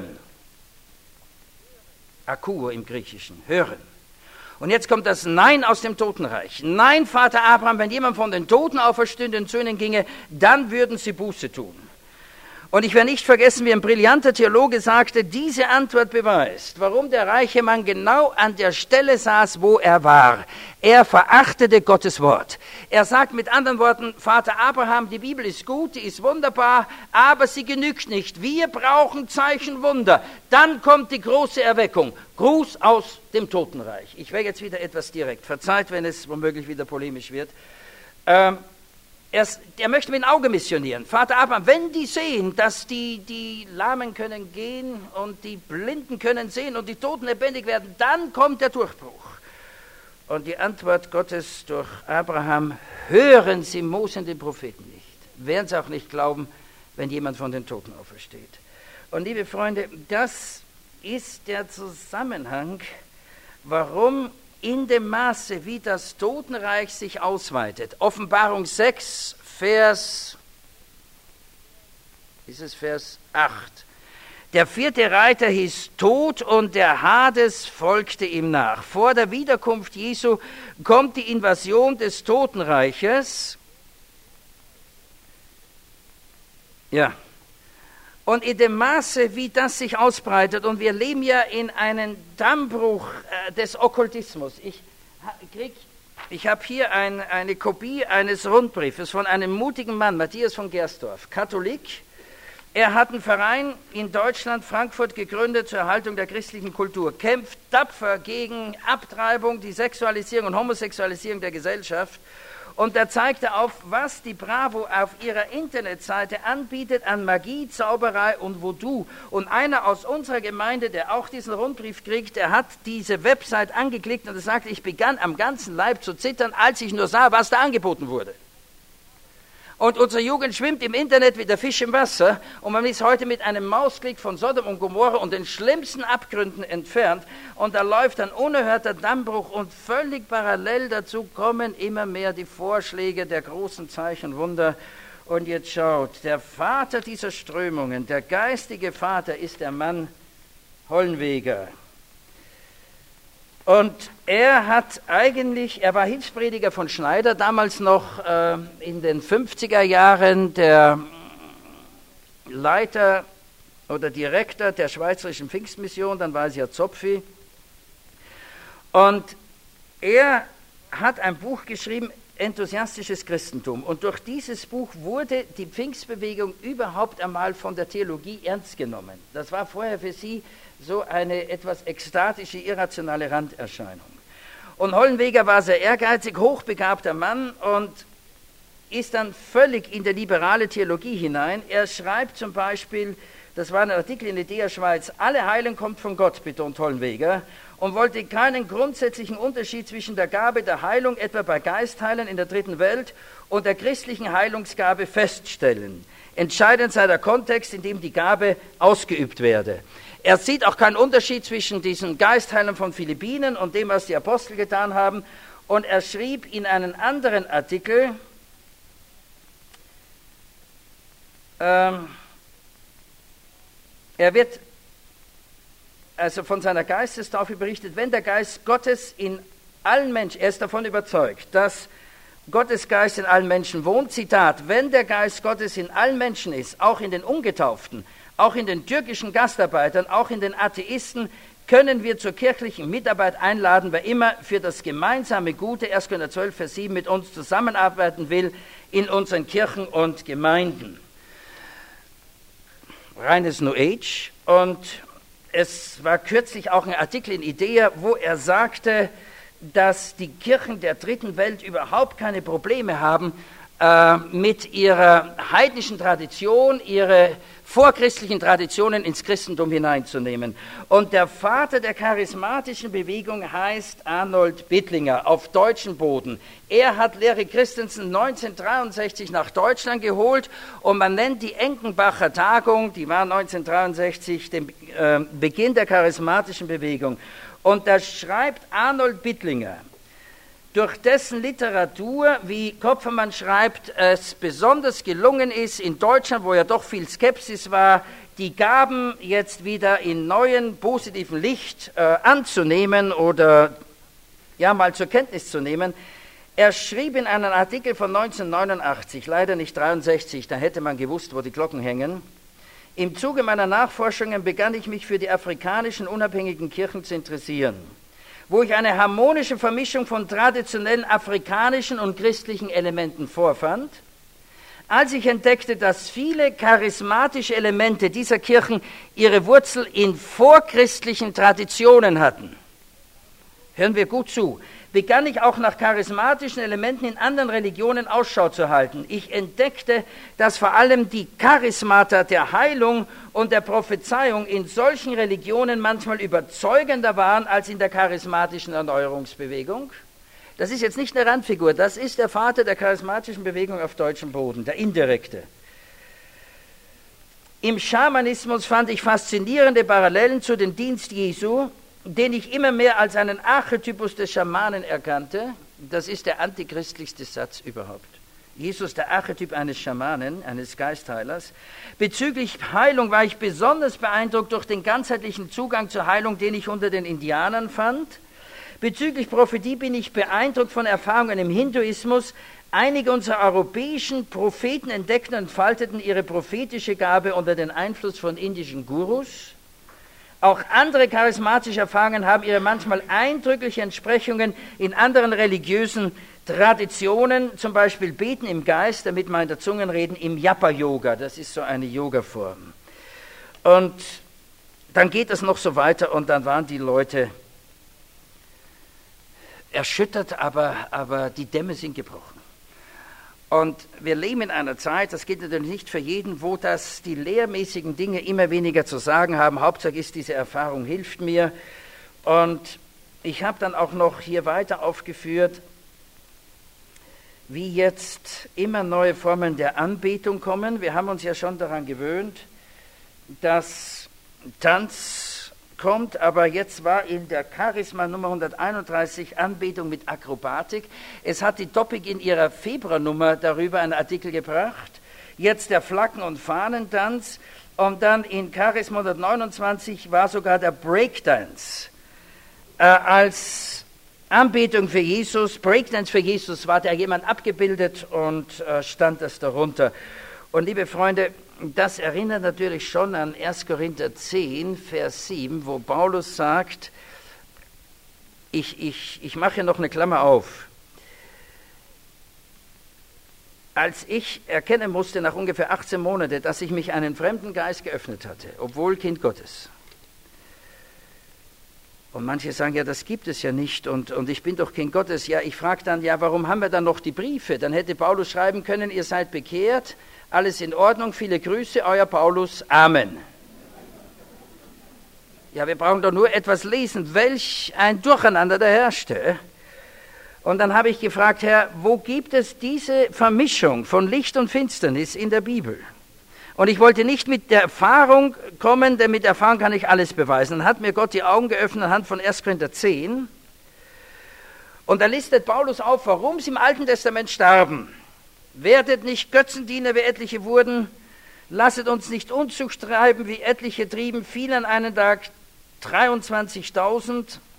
Akuo im Griechischen, hören. Und jetzt kommt das Nein aus dem Totenreich. Nein, Vater Abraham, wenn jemand von den Toten auferstünde und zu ihnen ginge, dann würden sie Buße tun. Und ich werde nicht vergessen, wie ein brillanter Theologe sagte, diese Antwort beweist, warum der reiche Mann genau an der Stelle saß, wo er war. Er verachtete Gottes Wort. Er sagt mit anderen Worten, Vater Abraham, die Bibel ist gut, die ist wunderbar, aber sie genügt nicht. Wir brauchen Zeichen, Wunder. Dann kommt die große Erweckung. Gruß aus dem Totenreich. Ich wäre jetzt wieder etwas direkt. Verzeiht, wenn es womöglich wieder polemisch wird. Er möchte mit dem Auge missionieren. Vater Abraham, wenn die sehen, dass die Lahmen können gehen und die Blinden können sehen und die Toten lebendig werden, dann kommt der Durchbruch. Und die Antwort Gottes durch Abraham, hören Sie Mose und den Propheten nicht. Werden Sie auch nicht glauben, wenn jemand von den Toten aufersteht. Und liebe Freunde, das ist der Zusammenhang, warum in dem Maße, wie das Totenreich sich ausweitet. Offenbarung 6, Vers 8. Der 4. Reiter hieß Tod und der Hades folgte ihm nach. Vor der Wiederkunft Jesu kommt die Invasion des Totenreiches. Ja. Und in dem Maße, wie das sich ausbreitet, und wir leben ja in einem Dammbruch des Okkultismus. Ich habe hier eine Kopie eines Rundbriefes von einem mutigen Mann, Matthias von Gersdorf, Katholik. Er hat einen Verein in Deutschland, Frankfurt, gegründet zur Erhaltung der christlichen Kultur, kämpft tapfer gegen Abtreibung, die Sexualisierung und Homosexualisierung der Gesellschaft. Und da zeigt er auf, was die Bravo auf ihrer Internetseite anbietet an Magie, Zauberei und Voodoo. Und einer aus unserer Gemeinde, der auch diesen Rundbrief kriegt, der hat diese Website angeklickt und er sagt, ich begann am ganzen Leib zu zittern, als ich nur sah, was da angeboten wurde. Und unsere Jugend schwimmt im Internet wie der Fisch im Wasser und man ist heute mit einem Mausklick von Sodom und Gomorra und den schlimmsten Abgründen entfernt und da läuft ein unerhörter Dammbruch und völlig parallel dazu kommen immer mehr die Vorschläge der großen Zeichen und Wunder. Und jetzt schaut, der Vater dieser Strömungen, der geistige Vater ist der Mann Hollenweger. Und er war Hilfsprediger von Schneider, damals noch in den 50er Jahren der Leiter oder Direktor der Schweizerischen Pfingstmission, dann war es ja Zopfi. Und er hat ein Buch geschrieben, Enthusiastisches Christentum. Und durch dieses Buch wurde die Pfingstbewegung überhaupt einmal von der Theologie ernst genommen. Das war vorher für sie so eine etwas ekstatische, irrationale Randerscheinung. Und Hollenweger war sehr ehrgeizig, hochbegabter Mann und ist dann völlig in die liberale Theologie hinein. Er schreibt zum Beispiel, das war ein Artikel in der Idea Schweiz, alle Heilung kommt von Gott, betont Hollenweger, und wollte keinen grundsätzlichen Unterschied zwischen der Gabe der Heilung, etwa bei Geistheilen in der dritten Welt, und der christlichen Heilungsgabe feststellen. Entscheidend sei der Kontext, in dem die Gabe ausgeübt werde. Er sieht auch keinen Unterschied zwischen diesen Geistheilern von Philippinen und dem, was die Apostel getan haben. Und er schrieb in einen anderen Artikel, er wird also von seiner Geistestaufe berichtet, wenn der Geist Gottes in allen Menschen, er ist davon überzeugt, dass Gottes Geist in allen Menschen wohnt, Zitat, wenn der Geist Gottes in allen Menschen ist, auch in den Ungetauften, auch in den türkischen Gastarbeitern, auch in den Atheisten, können wir zur kirchlichen Mitarbeit einladen, wer immer für das gemeinsame Gute, 1. Korinther 12, Vers 7, mit uns zusammenarbeiten will, in unseren Kirchen und Gemeinden. Reines New Age. Und es war kürzlich auch ein Artikel in Idea, wo er sagte, dass die Kirchen der dritten Welt überhaupt keine Probleme haben, mit ihrer heidnischen Tradition, ihre vorchristlichen Traditionen ins Christentum hineinzunehmen. Und der Vater der charismatischen Bewegung heißt Arnold Bittlinger, auf deutschem Boden. Er hat Larry Christensen 1963 nach Deutschland geholt und man nennt die Enkenbacher Tagung, die war 1963, den Beginn der charismatischen Bewegung. Und da schreibt Arnold Bittlinger, durch dessen Literatur, wie Kopfermann schreibt, es besonders gelungen ist, in Deutschland, wo ja doch viel Skepsis war, die Gaben jetzt wieder in neuen, positiven Licht anzunehmen oder ja mal zur Kenntnis zu nehmen. Er schrieb in einem Artikel von 1989, leider nicht 63, da hätte man gewusst, wo die Glocken hängen, im Zuge meiner Nachforschungen begann ich mich für die afrikanischen unabhängigen Kirchen zu interessieren, wo ich eine harmonische Vermischung von traditionellen afrikanischen und christlichen Elementen vorfand. Als ich entdeckte, dass viele charismatische Elemente dieser Kirchen ihre Wurzel in vorchristlichen Traditionen hatten, hören wir gut zu, begann ich auch nach charismatischen Elementen in anderen Religionen Ausschau zu halten. Ich entdeckte, dass vor allem die Charismata der Heilung und der Prophezeiung in solchen Religionen manchmal überzeugender waren als in der charismatischen Erneuerungsbewegung. Das ist jetzt nicht eine Randfigur, das ist der Vater der charismatischen Bewegung auf deutschem Boden, der indirekte. Im Schamanismus fand ich faszinierende Parallelen zu dem Dienst Jesu, den ich immer mehr als einen Archetypus des Schamanen erkannte. Das ist der antichristlichste Satz überhaupt. Jesus, der Archetyp eines Schamanen, eines Geistheilers. Bezüglich Heilung war ich besonders beeindruckt durch den ganzheitlichen Zugang zur Heilung, den ich unter den Indianern fand. Bezüglich Prophetie bin ich beeindruckt von Erfahrungen im Hinduismus. Einige unserer europäischen Propheten entdeckten und entfalteten ihre prophetische Gabe unter den Einfluss von indischen Gurus. Auch andere charismatische Erfahrungen haben ihre manchmal eindrückliche Entsprechungen in anderen religiösen Traditionen, zum Beispiel Beten im Geist, damit wir in der Zungen reden, im Japa-Yoga, das ist so eine Yoga-Form. Und dann geht es noch so weiter und dann waren die Leute erschüttert, aber die Dämme sind gebrochen. Und wir leben in einer Zeit, das gilt natürlich nicht für jeden, wo die lehrmäßigen Dinge immer weniger zu sagen haben. Hauptsache ist, diese Erfahrung hilft mir. Und ich habe dann auch noch hier weiter aufgeführt, wie jetzt immer neue Formen der Anbetung kommen. Wir haben uns ja schon daran gewöhnt, dass Tanz kommt, aber jetzt war in der Charisma Nummer 131 Anbetung mit Akrobatik. Es hat die Topic in ihrer Februarnummer darüber einen Artikel gebracht. Jetzt der Flaggen- und Fahnentanz und dann in Charisma 129 war sogar der Breakdance als Anbetung für Jesus. Breakdance für Jesus war da jemand abgebildet und stand das darunter. Und liebe Freunde, das erinnert natürlich schon an 1. Korinther 10, Vers 7, wo Paulus sagt, ich mache hier noch eine Klammer auf. Als ich erkennen musste nach ungefähr 18 Monaten, dass ich mich einem fremden Geist geöffnet hatte, obwohl Kind Gottes. Und manche sagen, ja, das gibt es ja nicht und ich bin doch Kind Gottes. Ja, ich frage dann, ja, warum haben wir dann noch die Briefe? Dann hätte Paulus schreiben können, ihr seid bekehrt, alles in Ordnung, viele Grüße, euer Paulus, Amen. Ja, wir brauchen doch nur etwas lesen, welch ein Durcheinander da herrschte. Und dann habe ich gefragt, Herr, wo gibt es diese Vermischung von Licht und Finsternis in der Bibel? Und ich wollte nicht mit der Erfahrung kommen, denn mit Erfahrung kann ich alles beweisen. Dann hat mir Gott die Augen geöffnet anhand von 1. Korinther 10. Und da listet Paulus auf, warum sie im Alten Testament starben. Werdet nicht Götzendiener, wie etliche wurden. Lasset uns nicht Unzucht treiben, wie etliche trieben. Fielen an einem Tag 23.000.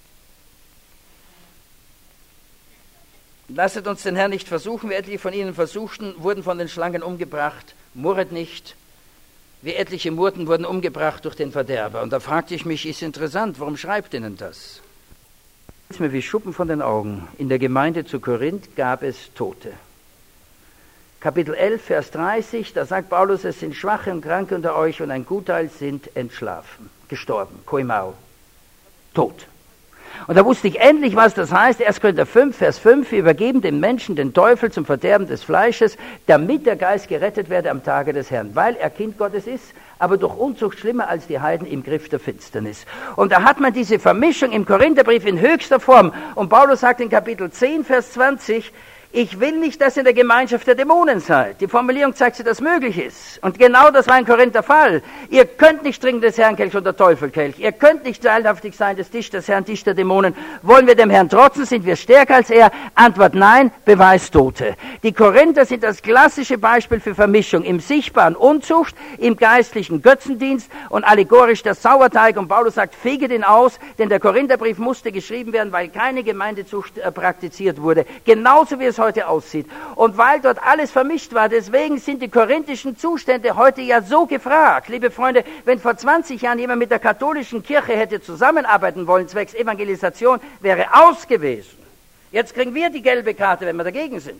Lasset uns den Herrn nicht versuchen, wie etliche von ihnen versuchten, wurden von den Schlangen umgebracht. Murret nicht, wie etliche murrten, wurden umgebracht durch den Verderber. Und da fragte ich mich, ist interessant, warum schreibt ihnen das? Ist mir wie Schuppen von den Augen. In der Gemeinde zu Korinth gab es Tote. Kapitel 11, Vers 30, da sagt Paulus, es sind Schwache und Kranke unter euch und ein Gutteil sind entschlafen, gestorben, koimao, tot. Und da wusste ich endlich, was das heißt. 1. Korinther 5, Vers 5, wir übergeben dem Menschen den Teufel zum Verderben des Fleisches, damit der Geist gerettet werde am Tage des Herrn, weil er Kind Gottes ist, aber durch Unzucht schlimmer als die Heiden im Griff der Finsternis. Und da hat man diese Vermischung im Korintherbrief in höchster Form. Und Paulus sagt in Kapitel 10, Vers 20, ich will nicht, dass ihr in der Gemeinschaft der Dämonen seid. Die Formulierung zeigt, dass das möglich ist. Und genau das war ein Korinther Fall. Ihr könnt nicht trinken des Herrn Kelch und der Teufel Kelch. Ihr könnt nicht teilhaftig sein des Tisch des Herrn, Tisch der Dämonen. Wollen wir dem Herrn trotzen? Sind wir stärker als er? Antwort nein, Beweis Tote. Die Korinther sind das klassische Beispiel für Vermischung im sichtbaren Unzucht, im geistlichen Götzendienst und allegorisch der Sauerteig. Und Paulus sagt, fege den aus, denn der Korintherbrief musste geschrieben werden, weil keine Gemeindezucht praktiziert wurde. Genauso wie es heute aussieht. Und weil dort alles vermischt war, deswegen sind die korinthischen Zustände heute ja so gefragt. Liebe Freunde, wenn vor 20 Jahren jemand mit der katholischen Kirche hätte zusammenarbeiten wollen, zwecks Evangelisation, wäre aus gewesen. Jetzt kriegen wir die gelbe Karte, wenn wir dagegen sind.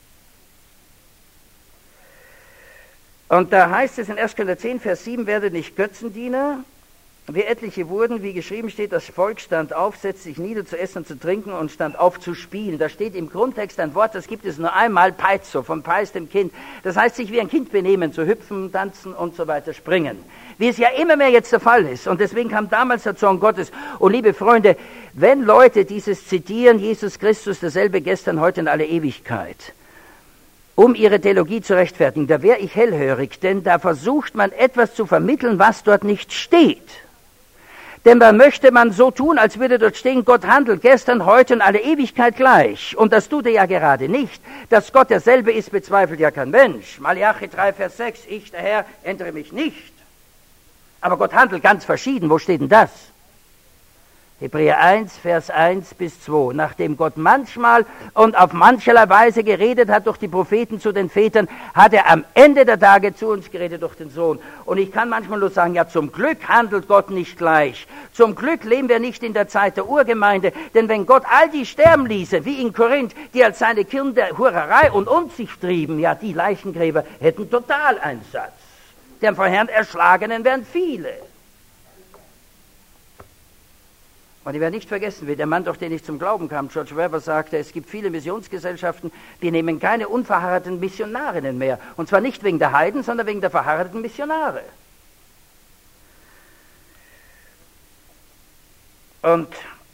Und da heißt es in 1. Korinther 10, Vers 7, werdet nicht Götzendiener, wie etliche wurden, wie geschrieben steht, das Volk stand auf, setzte sich nieder zu essen und zu trinken und stand auf zu spielen. Da steht im Grundtext ein Wort, das gibt es nur einmal, Peizo, vom Preis dem Kind. Das heißt, sich wie ein Kind benehmen, zu hüpfen, tanzen und so weiter, springen. Wie es ja immer mehr jetzt der Fall ist. Und deswegen kam damals der Zorn Gottes. Und liebe Freunde, wenn Leute dieses zitieren, Jesus Christus, derselbe gestern, heute in alle Ewigkeit, um ihre Theologie zu rechtfertigen, da wäre ich hellhörig, denn da versucht man etwas zu vermitteln, was dort nicht steht. Denn dann möchte man so tun, als würde dort stehen, Gott handelt gestern, heute und alle Ewigkeit gleich. Und das tut er ja gerade nicht. Dass Gott derselbe ist, bezweifelt ja kein Mensch. Malachi 3, Vers 6, ich, der Herr, ändere mich nicht. Aber Gott handelt ganz verschieden. Wo steht denn das? Hebräer 1, Vers 1 bis 2. Nachdem Gott manchmal und auf mancherlei Weise geredet hat durch die Propheten zu den Vätern, hat er am Ende der Tage zu uns geredet durch den Sohn. Und ich kann manchmal nur sagen, ja, zum Glück handelt Gott nicht gleich. Zum Glück leben wir nicht in der Zeit der Urgemeinde. Denn wenn Gott all die sterben ließe, wie in Korinth, die als seine Kinder Hurerei und Unzucht trieben, ja, die Leichengräber hätten Totaleinsatz. Denn vor Herrn Erschlagenen wären viele. Und ich werde nicht vergessen, wie der Mann, durch den ich zum Glauben kam, George Weber, sagte, es gibt viele Missionsgesellschaften, die nehmen keine unverheirateten Missionarinnen mehr. Und zwar nicht wegen der Heiden, sondern wegen der verheirateten Missionare. Und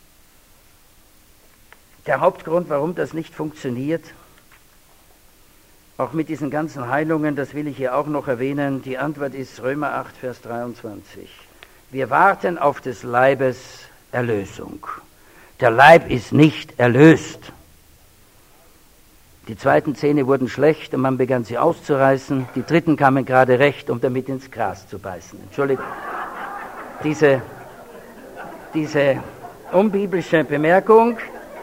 der Hauptgrund, warum das nicht funktioniert, auch mit diesen ganzen Heilungen, das will ich hier auch noch erwähnen, die Antwort ist Römer 8, Vers 23. Wir warten auf des Leibes Erlösung. Der Leib ist nicht erlöst. Die zweiten Zähne wurden schlecht und man begann sie auszureißen. Die dritten kamen gerade recht, um damit ins Gras zu beißen. Entschuldigung, diese unbiblische Bemerkung.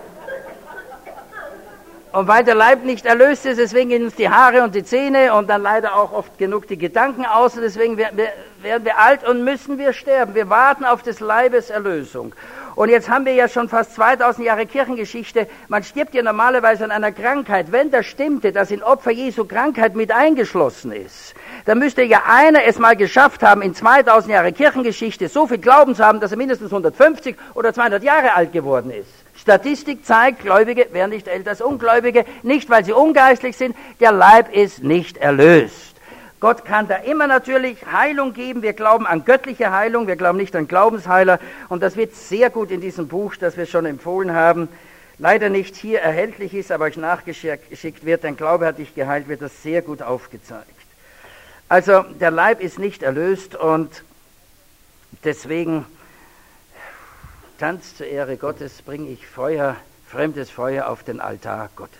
Und weil der Leib nicht erlöst ist, deswegen gehen uns die Haare und die Zähne und dann leider auch oft genug die Gedanken aus. Und deswegen werden wir alt und müssen wir sterben. Wir warten auf des Leibes Erlösung. Und jetzt haben wir ja schon fast 2000 Jahre Kirchengeschichte. Man stirbt ja normalerweise an einer Krankheit. Wenn das stimmte, dass in Opfer Jesu Krankheit mit eingeschlossen ist, dann müsste ja einer es mal geschafft haben, in 2000 Jahre Kirchengeschichte so viel Glauben zu haben, dass er mindestens 150 oder 200 Jahre alt geworden ist. Statistik zeigt, Gläubige werden nicht älter als Ungläubige, nicht weil sie ungeistlich sind, der Leib ist nicht erlöst. Gott kann da immer natürlich Heilung geben, wir glauben an göttliche Heilung, wir glauben nicht an Glaubensheiler und das wird sehr gut in diesem Buch, das wir schon empfohlen haben, leider nicht hier erhältlich ist, aber euch nachgeschickt wird, dein Glaube hat dich geheilt, wird das sehr gut aufgezeigt. Also der Leib ist nicht erlöst und deswegen Tanz zur Ehre Gottes bringe ich Feuer, fremdes Feuer auf den Altar Gottes.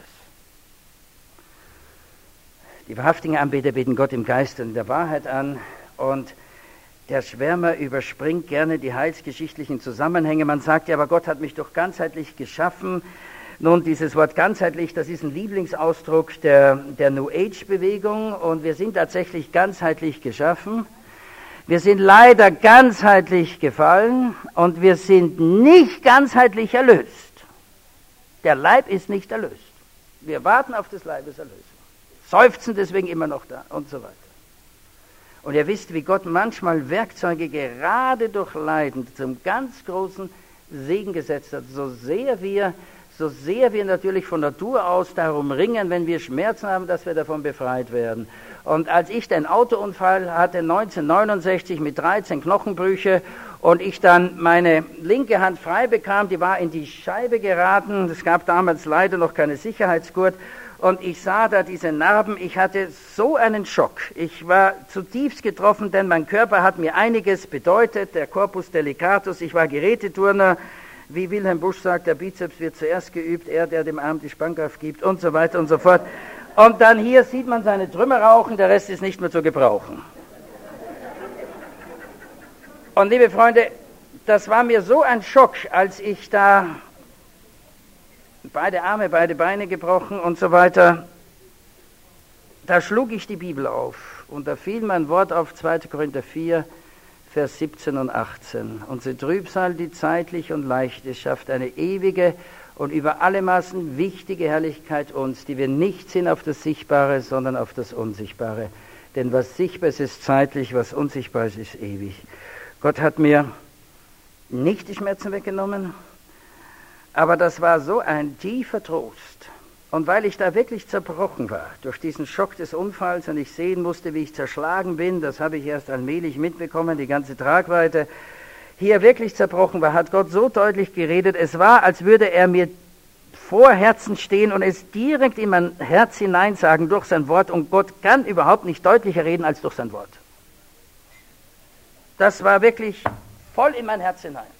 Die wahrhaftigen Anbeter beten Gott im Geist und in der Wahrheit an und der Schwärmer überspringt gerne die heilsgeschichtlichen Zusammenhänge. Man sagt ja, aber Gott hat mich doch ganzheitlich geschaffen. Nun, dieses Wort ganzheitlich, das ist ein Lieblingsausdruck der New Age-Bewegung und wir sind tatsächlich ganzheitlich geschaffen. Wir sind leider ganzheitlich gefallen und wir sind nicht ganzheitlich erlöst. Der Leib ist nicht erlöst. Wir warten auf des Leibes Erlösung. Seufzen deswegen immer noch da und so weiter. Und ihr wisst, wie Gott manchmal Werkzeuge gerade durch Leiden zum ganz großen Segen gesetzt hat. So sehr wir natürlich von Natur aus darum ringen, wenn wir Schmerzen haben, dass wir davon befreit werden. Und als ich den Autounfall hatte, 1969 mit 13 Knochenbrüche und ich dann meine linke Hand frei bekam, die war in die Scheibe geraten, es gab damals leider noch keine Sicherheitsgurt und ich sah da diese Narben, ich hatte so einen Schock. Ich war zutiefst getroffen, denn mein Körper hat mir einiges bedeutet, der Corpus delicatus, ich war Geräteturner, wie Wilhelm Busch sagt, der Bizeps wird zuerst geübt, er, der dem Arm die Spannkraft gibt und so weiter und so fort. Und dann hier sieht man seine Trümmer rauchen, der Rest ist nicht mehr zu gebrauchen. Und liebe Freunde, das war mir so ein Schock, als ich da beide Arme, beide Beine gebrochen und so weiter. Da schlug ich die Bibel auf und da fiel mein Wort auf 2. Korinther 4, Vers 17 und 18. Unsere Trübsal, die zeitlich und leicht ist, schafft eine ewige und über alle Maßen wichtige Herrlichkeit uns, die wir nicht sind auf das Sichtbare, sondern auf das Unsichtbare. Denn was sichtbar ist, ist zeitlich, was unsichtbar ist, ist ewig. Gott hat mir nicht die Schmerzen weggenommen, aber das war so ein tiefer Trost. Und weil ich da wirklich zerbrochen war, durch diesen Schock des Unfalls und ich sehen musste, wie ich zerschlagen bin, das habe ich erst allmählich mitbekommen, die ganze Tragweite, hier wirklich zerbrochen war, hat Gott so deutlich geredet, es war, als würde er mir vor Herzen stehen und es direkt in mein Herz hinein sagen durch sein Wort und Gott kann überhaupt nicht deutlicher reden als durch sein Wort. Das war wirklich voll in mein Herz hinein.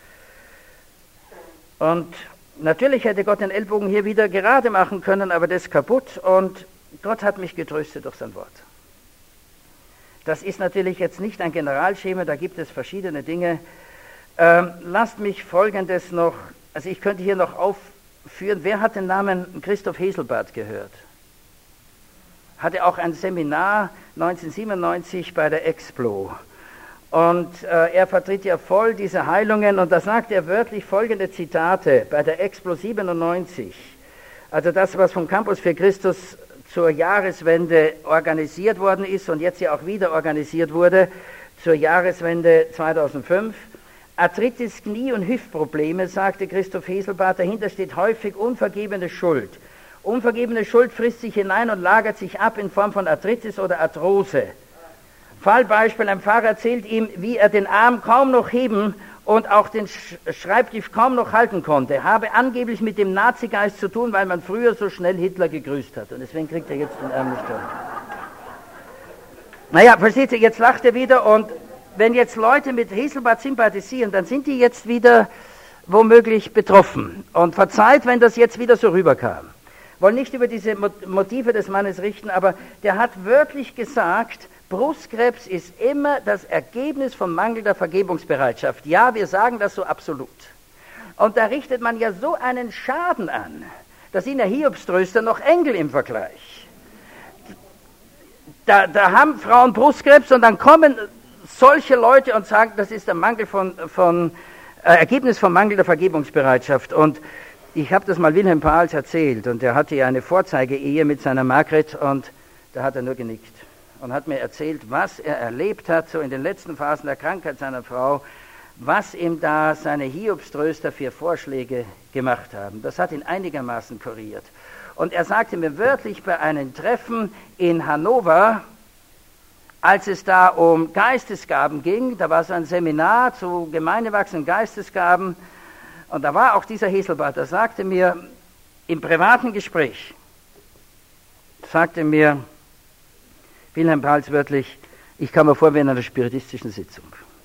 Und natürlich hätte Gott den Ellbogen hier wieder gerade machen können, aber das ist kaputt und Gott hat mich getröstet durch sein Wort. Das ist natürlich jetzt nicht ein Generalschema, da gibt es verschiedene Dinge, Lasst mich Folgendes noch, also ich könnte hier noch aufführen, wer hat den Namen Christoph Heselbart gehört? Hatte auch ein Seminar 1997 bei der Explo. Und er vertritt ja voll diese Heilungen und da sagt er wörtlich folgende Zitate bei der Explo 97. Also das, was vom Campus für Christus zur Jahreswende organisiert worden ist und jetzt ja auch wieder organisiert wurde, zur Jahreswende 2005. Arthritis, Knie- und Hüftprobleme, sagte Christoph Heselbart, dahinter steht häufig unvergebene Schuld. Unvergebene Schuld frisst sich hinein und lagert sich ab in Form von Arthritis oder Arthrose. Fallbeispiel, ein Pfarrer erzählt ihm, wie er den Arm kaum noch heben und auch den Schreibtisch kaum noch halten konnte. Habe angeblich mit dem Nazigeist zu tun, weil man früher so schnell Hitler gegrüßt hat. Und deswegen kriegt er jetzt den Arm nicht hoch. Naja, versteht ihr, jetzt lacht er wieder und wenn jetzt Leute mit Heselbart sympathisieren, dann sind die jetzt wieder womöglich betroffen. Und verzeiht, wenn das jetzt wieder so rüberkam. Wollen nicht über diese Motive des Mannes richten, aber der hat wörtlich gesagt, Brustkrebs ist immer das Ergebnis von mangelnder Vergebungsbereitschaft. Ja, wir sagen das so absolut. Und da richtet man ja so einen Schaden an. Da sind ja Hiobströster noch Engel im Vergleich. Da haben Frauen Brustkrebs und dann kommen solche Leute und sagen, das ist der Ergebnis von mangelnder Vergebungsbereitschaft. Und ich habe das mal Wilhelm Pahls erzählt und er hatte ja eine Vorzeigeehe mit seiner Margret und da hat er nur genickt und hat mir erzählt, was er erlebt hat, so in den letzten Phasen der Krankheit seiner Frau, was ihm da seine Hiobströster für Vorschläge gemacht haben. Das hat ihn einigermaßen kuriert. Und er sagte mir wörtlich bei einem Treffen in Hannover, als es da um Geistesgaben ging, da war so ein Seminar zu gemeindewachsenen Geistesgaben, und da war auch dieser Heselbart, der sagte mir im privaten Gespräch, Wilhelm Pahls wörtlich, ich kam mir vor wie in einer spiritistischen Sitzung.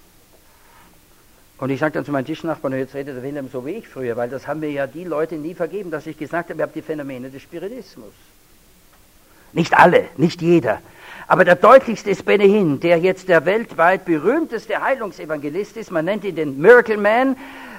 Und ich sagte dann zu meinem Tischnachbarn, jetzt redet der Wilhelm so wie ich früher, weil das haben mir ja die Leute nie vergeben, dass ich gesagt habe, ich habe die Phänomene des Spiritismus. Nicht alle, nicht jeder. Aber der deutlichste ist Benny Hinn, der jetzt der weltweit berühmteste Heilungsevangelist ist. Man nennt ihn den Miracle Man.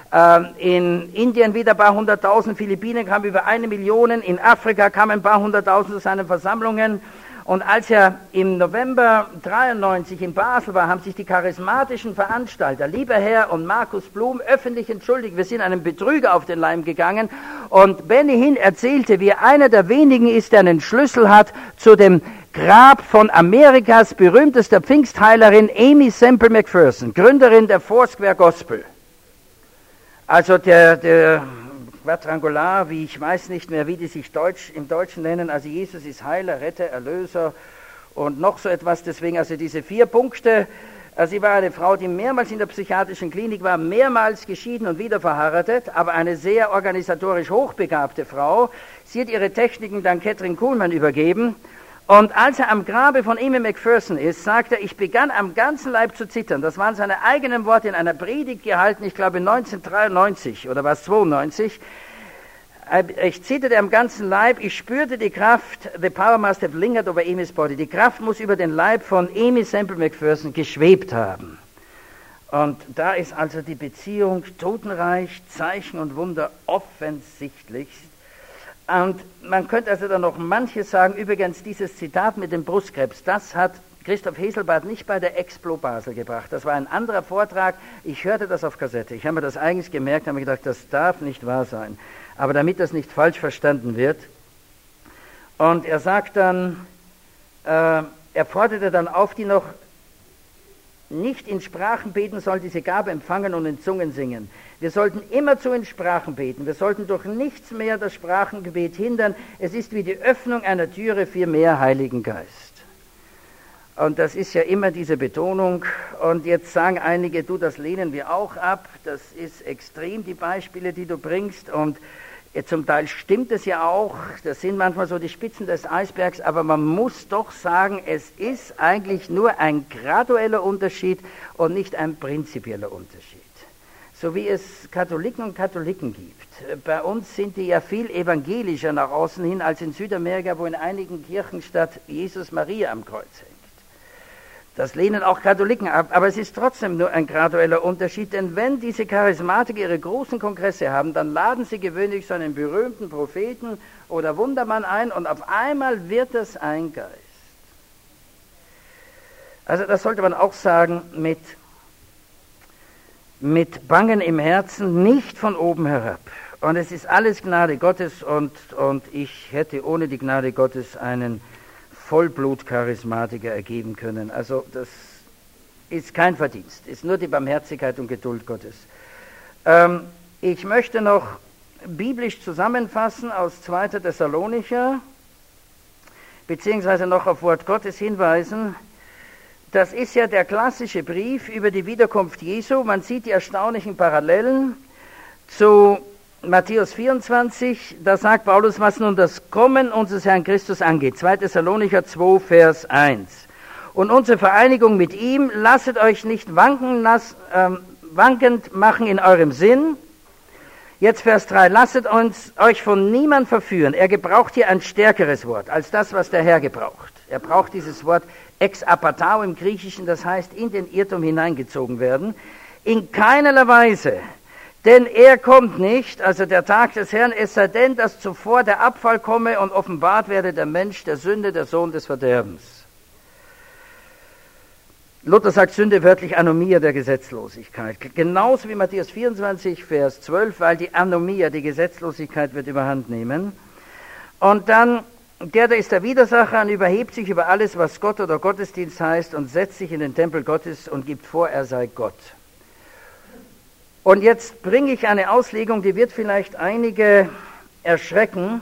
In Indien wieder ein paar hunderttausend, Philippinen kamen über 1 Million, in Afrika kamen ein paar hunderttausend zu seinen Versammlungen. Und als er im November 93 in Basel war, haben sich die charismatischen Veranstalter, lieber Herr und Markus Blum, öffentlich entschuldigt. Wir sind einem Betrüger auf den Leim gegangen. Und Benny Hinn erzählte, wie er einer der wenigen ist, der einen Schlüssel hat zu dem Grab von Amerikas berühmtester Pfingstheilerin Aimee Semple McPherson, Gründerin der Foursquare Gospel. Also der Quadrangular, wie ich weiß nicht mehr, wie die sich im Deutschen nennen, also Jesus ist Heiler, Retter, Erlöser und noch so etwas, deswegen also diese 4 Punkte. Sie war eine Frau, die mehrmals in der psychiatrischen Klinik war, mehrmals geschieden und wieder verheiratet, aber eine sehr organisatorisch hochbegabte Frau. Sie hat ihre Techniken dann Kathryn Kuhlmann übergeben. Und als er am Grabe von Aimee McPherson ist, sagt er, ich begann am ganzen Leib zu zittern. Das waren seine eigenen Worte in einer Predigt gehalten, ich glaube 1993 oder war es 92. Ich zitterte am ganzen Leib, ich spürte die Kraft, the power must have lingered over Aimee's body. Die Kraft muss über den Leib von Aimee Semple McPherson geschwebt haben. Und da ist also die Beziehung Totenreich, Zeichen und Wunder offensichtlich. Und man könnte also dann noch manches sagen, übrigens dieses Zitat mit dem Brustkrebs, das hat Christoph Heselbart nicht bei der Explo Basel gebracht. Das war ein anderer Vortrag, ich hörte das auf Kassette. Ich habe mir das eigentlich gemerkt, habe mir gedacht, das darf nicht wahr sein. Aber damit das nicht falsch verstanden wird. Und er sagt dann, er forderte dann auf, die noch nicht in Sprachen beten soll, diese Gabe empfangen und in Zungen singen. Wir sollten immerzu in Sprachen beten. Wir sollten durch nichts mehr das Sprachengebet hindern. Es ist wie die Öffnung einer Türe für mehr Heiligen Geist. Und das ist ja immer diese Betonung. Und jetzt sagen einige, du, das lehnen wir auch ab. Das ist extrem, die Beispiele, die du bringst. Und zum Teil stimmt es ja auch. Das sind manchmal so die Spitzen des Eisbergs. Aber man muss doch sagen, es ist eigentlich nur ein gradueller Unterschied und nicht ein prinzipieller Unterschied. So wie es Katholiken und Katholiken gibt. Bei uns sind die ja viel evangelischer nach außen hin als in Südamerika, wo in einigen Kirchen statt Jesus Maria am Kreuz hängt. Das lehnen auch Katholiken ab, aber es ist trotzdem nur ein gradueller Unterschied, denn wenn diese Charismatiker ihre großen Kongresse haben, dann laden sie gewöhnlich so einen berühmten Propheten oder Wundermann ein und auf einmal wird es ein Geist. Also das sollte man auch sagen, mit Bangen im Herzen, nicht von oben herab. Und es ist alles Gnade Gottes und ich hätte ohne die Gnade Gottes einen Vollblut-Charismatiker ergeben können. Also das ist kein Verdienst, ist nur die Barmherzigkeit und Geduld Gottes. Ich möchte noch biblisch zusammenfassen aus 2. Thessalonicher, beziehungsweise noch auf Wort Gottes hinweisen. Das ist ja der klassische Brief über die Wiederkunft Jesu. Man sieht die erstaunlichen Parallelen zu Matthäus 24, da sagt Paulus, was nun das Kommen unseres Herrn Christus angeht. 2. Thessalonicher 2, Vers 1. Und unsere Vereinigung mit ihm, lasset euch nicht wankend machen in eurem Sinn. Jetzt Vers 3, lasset euch von niemand verführen. Er gebraucht hier ein stärkeres Wort als das, was der Herr gebraucht. Er braucht dieses Wort ex apatao im Griechischen, das heißt in den Irrtum hineingezogen werden. In keinerlei Weise. Denn er kommt nicht, also der Tag des Herrn, es sei denn, dass zuvor der Abfall komme und offenbart werde der Mensch der Sünde, der Sohn des Verderbens. Luther sagt Sünde wörtlich Anomia der Gesetzlosigkeit. Genauso wie Matthäus 24, Vers 12, weil die Anomia, die Gesetzlosigkeit wird überhand nehmen. Und dann, der ist der Widersacher und überhebt sich über alles, was Gott oder Gottesdienst heißt und setzt sich in den Tempel Gottes und gibt vor, er sei Gott. Und jetzt bringe ich eine Auslegung, die wird vielleicht einige erschrecken.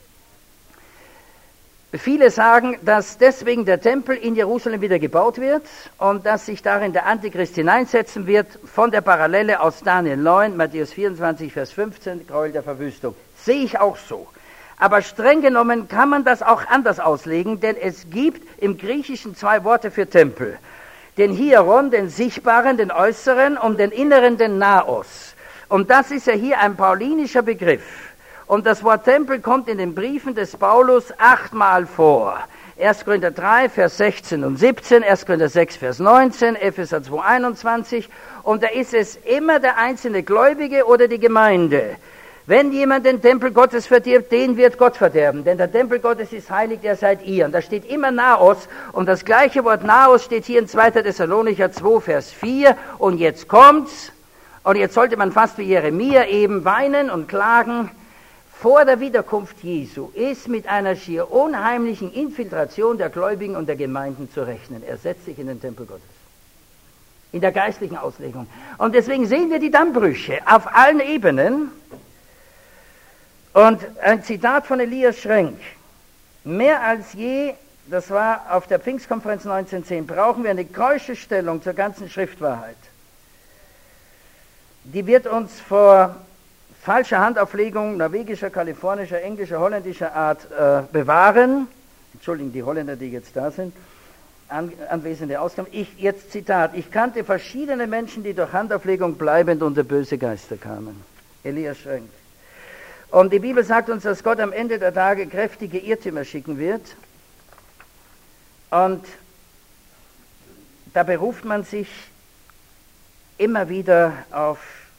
Viele sagen, dass deswegen der Tempel in Jerusalem wieder gebaut wird und dass sich darin der Antichrist hineinsetzen wird von der Parallele aus Daniel 9, Matthäus 24, Vers 15, Gräuel der Verwüstung. Sehe ich auch so. Aber streng genommen kann man das auch anders auslegen, denn es gibt im Griechischen 2 Worte für Tempel. Den Hieron, den sichtbaren, den äußeren, und den inneren, den Naos. Und das ist ja hier ein paulinischer Begriff. Und das Wort Tempel kommt in den Briefen des Paulus 8-mal vor. 1. Korinther 3, Vers 16 und 17, 1. Korinther 6, Vers 19, Epheser 2, 21. Und da ist es immer der einzelne Gläubige oder die Gemeinde. Wenn jemand den Tempel Gottes verdirbt, den wird Gott verderben. Denn der Tempel Gottes ist heilig, der seid ihr. Und da steht immer Naos. Und das gleiche Wort Naos steht hier in 2. Thessalonicher 2, Vers 4. Und jetzt kommt's. Und jetzt sollte man fast wie Jeremia eben weinen und klagen. Vor der Wiederkunft Jesu ist mit einer schier unheimlichen Infiltration der Gläubigen und der Gemeinden zu rechnen. Er setzt sich in den Tempel Gottes. In der geistlichen Auslegung. Und deswegen sehen wir die Dammbrüche auf allen Ebenen. Und ein Zitat von Elias Schrenk. Mehr als je, das war auf der Pfingstkonferenz 1910, brauchen wir eine keusche Stellung zur ganzen Schriftwahrheit. Die wird uns vor falscher Handauflegung norwegischer, kalifornischer, englischer, holländischer Art bewahren. Entschuldigen die Holländer, die jetzt da sind. Anwesende Ausgaben. Jetzt Zitat. Ich kannte verschiedene Menschen, die durch Handauflegung bleibend unter böse Geister kamen. Elias Schrenk. Und die Bibel sagt uns, dass Gott am Ende der Tage kräftige Irrtümer schicken wird. Und da beruft man sich immer wieder auf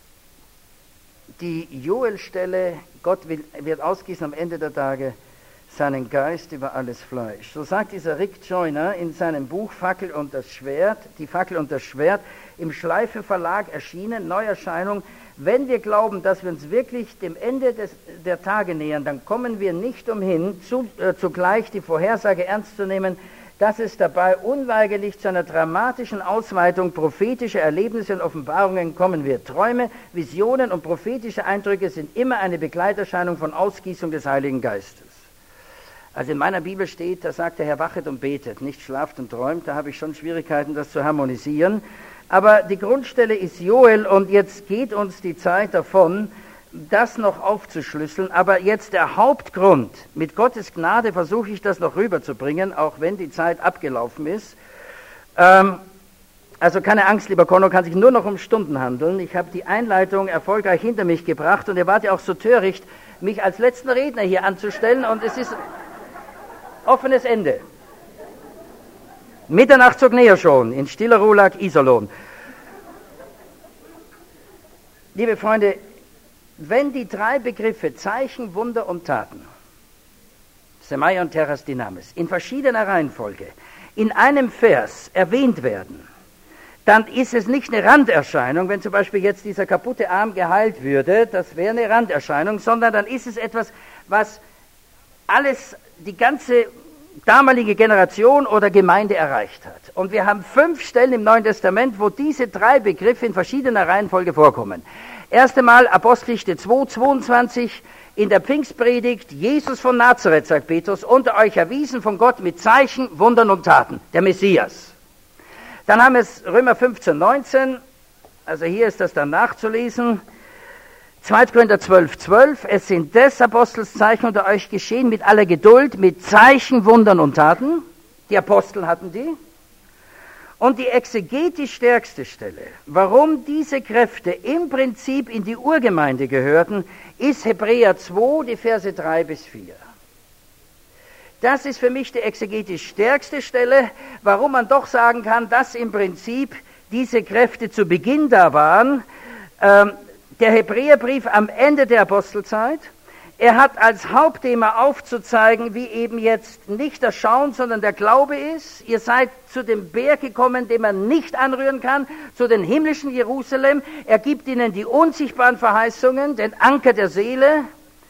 die Joel-Stelle, Gott wird ausgießen am Ende der Tage seinen Geist über alles Fleisch. So sagt dieser Rick Joyner in seinem Buch Fackel und das Schwert, die Fackel und das Schwert, im Schleife Verlag erschienen, Neuerscheinung. Wenn wir glauben, dass wir uns wirklich dem Ende der Tage nähern, dann kommen wir nicht umhin, zugleich die Vorhersage ernst zu nehmen, dass es dabei unweigerlich zu einer dramatischen Ausweitung prophetischer Erlebnisse und Offenbarungen kommen wird. Träume, Visionen und prophetische Eindrücke sind immer eine Begleiterscheinung von Ausgießung des Heiligen Geistes. Also in meiner Bibel steht, da sagt der Herr, wachet und betet, nicht schlaft und träumt, da habe ich schon Schwierigkeiten, das zu harmonisieren. Aber die Grundstelle ist Joel und jetzt geht uns die Zeit davon, das noch aufzuschlüsseln. Aber jetzt der Hauptgrund, mit Gottes Gnade versuche ich das noch rüberzubringen, auch wenn die Zeit abgelaufen ist. Also keine Angst, lieber Conno, kann sich nur noch um Stunden handeln. Ich habe die Einleitung erfolgreich hinter mich gebracht und ihr wart ja auch so töricht, mich als letzten Redner hier anzustellen und es ist offenes Ende. Mitternacht zog näher schon, in stiller Ruhe lag Iserlohn. Liebe Freunde, wenn die drei Begriffe Zeichen, Wunder und Taten, Semai und Terras Dynamis, in verschiedener Reihenfolge in einem Vers erwähnt werden, dann ist es nicht eine Randerscheinung, wenn zum Beispiel jetzt dieser kaputte Arm geheilt würde, das wäre eine Randerscheinung, sondern dann ist es etwas, was die ganze damalige Generation oder Gemeinde erreicht hat. Und wir haben 5 Stellen im Neuen Testament, wo diese drei Begriffe in verschiedener Reihenfolge vorkommen. Erst einmal Apostelgeschichte 2, 22, in der Pfingstpredigt, Jesus von Nazareth, sagt Petrus, unter euch erwiesen von Gott mit Zeichen, Wundern und Taten, der Messias. Dann haben wir es Römer 15, 19, also hier ist das dann nachzulesen. 2. Korinther 12, 12, es sind des Apostels Zeichen unter euch geschehen mit aller Geduld, mit Zeichen, Wundern und Taten. Die Apostel hatten die. Und die exegetisch stärkste Stelle, warum diese Kräfte im Prinzip in die Urgemeinde gehörten, ist Hebräer 2, die Verse 3 bis 4. Das ist für mich die exegetisch stärkste Stelle, warum man doch sagen kann, dass im Prinzip diese Kräfte zu Beginn da waren. Der Hebräerbrief am Ende der Apostelzeit, er hat als Hauptthema aufzuzeigen, wie eben jetzt nicht das Schauen, sondern der Glaube ist. Ihr seid zu dem Berg gekommen, den man nicht anrühren kann, zu den himmlischen Jerusalem. Er gibt ihnen die unsichtbaren Verheißungen, den Anker der Seele.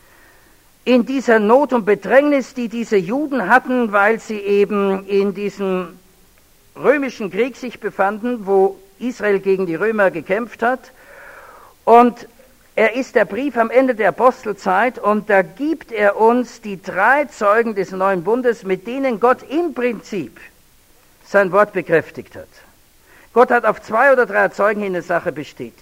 In dieser Not und Bedrängnis, die diese Juden hatten, weil sie eben in diesem römischen Krieg sich befanden, wo Israel gegen die Römer gekämpft hat. Und er ist der Brief am Ende der Apostelzeit und da gibt er uns die 3 Zeugen des neuen Bundes, mit denen Gott im Prinzip sein Wort bekräftigt hat. Gott hat auf 2 oder 3 Zeugen hin eine Sache bestätigt.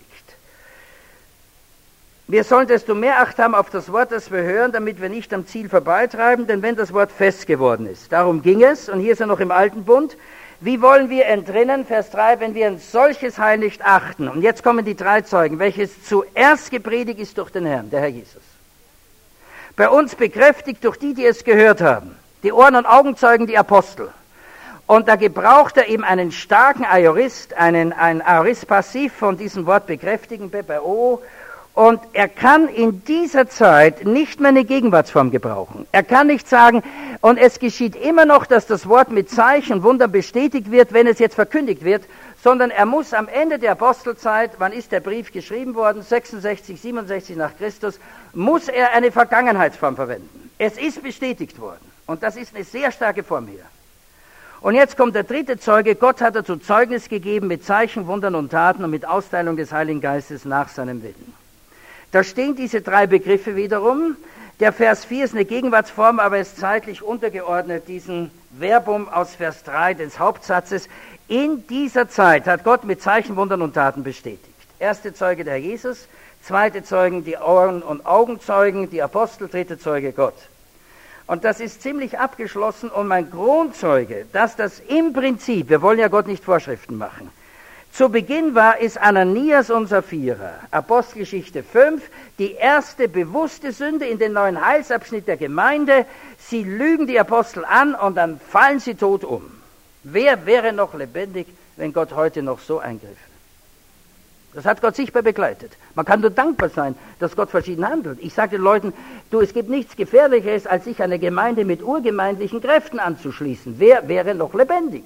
Wir sollen desto mehr Acht haben auf das Wort, das wir hören, damit wir nicht am Ziel vorbeitreiben, denn wenn das Wort fest geworden ist, darum ging es, und hier ist er noch im Alten Bund, wie wollen wir entrinnen, Vers 3, wenn wir ein solches Heil nicht achten? Und jetzt kommen die 3 Zeugen, welches zuerst gepredigt ist durch den Herrn, der Herr Jesus. Bei uns bekräftigt durch die es gehört haben, die Ohren- und Augenzeugen, die Apostel. Und da gebraucht er eben einen starken Aorist, ein Aorist passiv von diesem Wort bekräftigen, Bebao. Und er kann in dieser Zeit nicht mehr eine Gegenwartsform gebrauchen. Er kann nicht sagen, und es geschieht immer noch, dass das Wort mit Zeichen und Wundern bestätigt wird, wenn es jetzt verkündigt wird, sondern er muss am Ende der Apostelzeit, wann ist der Brief geschrieben worden, 66, 67 nach Christus, muss er eine Vergangenheitsform verwenden. Es ist bestätigt worden. Und das ist eine sehr starke Form hier. Und jetzt kommt der 3. Zeuge, Gott hat dazu Zeugnis gegeben mit Zeichen, Wundern und Taten und mit Austeilung des Heiligen Geistes nach seinem Willen. Da stehen diese 3 Begriffe wiederum. Der Vers 4 ist eine Gegenwartsform, aber ist zeitlich untergeordnet diesem Verbum aus Vers 3 des Hauptsatzes. In dieser Zeit hat Gott mit Zeichen, Wundern und Taten bestätigt. 1. Zeuge der Herr Jesus, 2. Zeugen die Ohren- und Augenzeugen, die Apostel, 3. Zeuge Gott. Und das ist ziemlich abgeschlossen und mein Kronzeuge, dass das im Prinzip, wir wollen ja Gott nicht Vorschriften machen, zu Beginn war, ist Ananias und Sapphira, Apostelgeschichte 5, die erste bewusste Sünde in den neuen Heilsabschnitt der Gemeinde. Sie lügen die Apostel an und dann fallen sie tot um. Wer wäre noch lebendig, wenn Gott heute noch so eingriff? Das hat Gott sichtbar begleitet. Man kann nur dankbar sein, dass Gott verschieden handelt. Ich sage den Leuten, es gibt nichts Gefährlicheres, als sich einer Gemeinde mit urgemeindlichen Kräften anzuschließen. Wer wäre noch lebendig?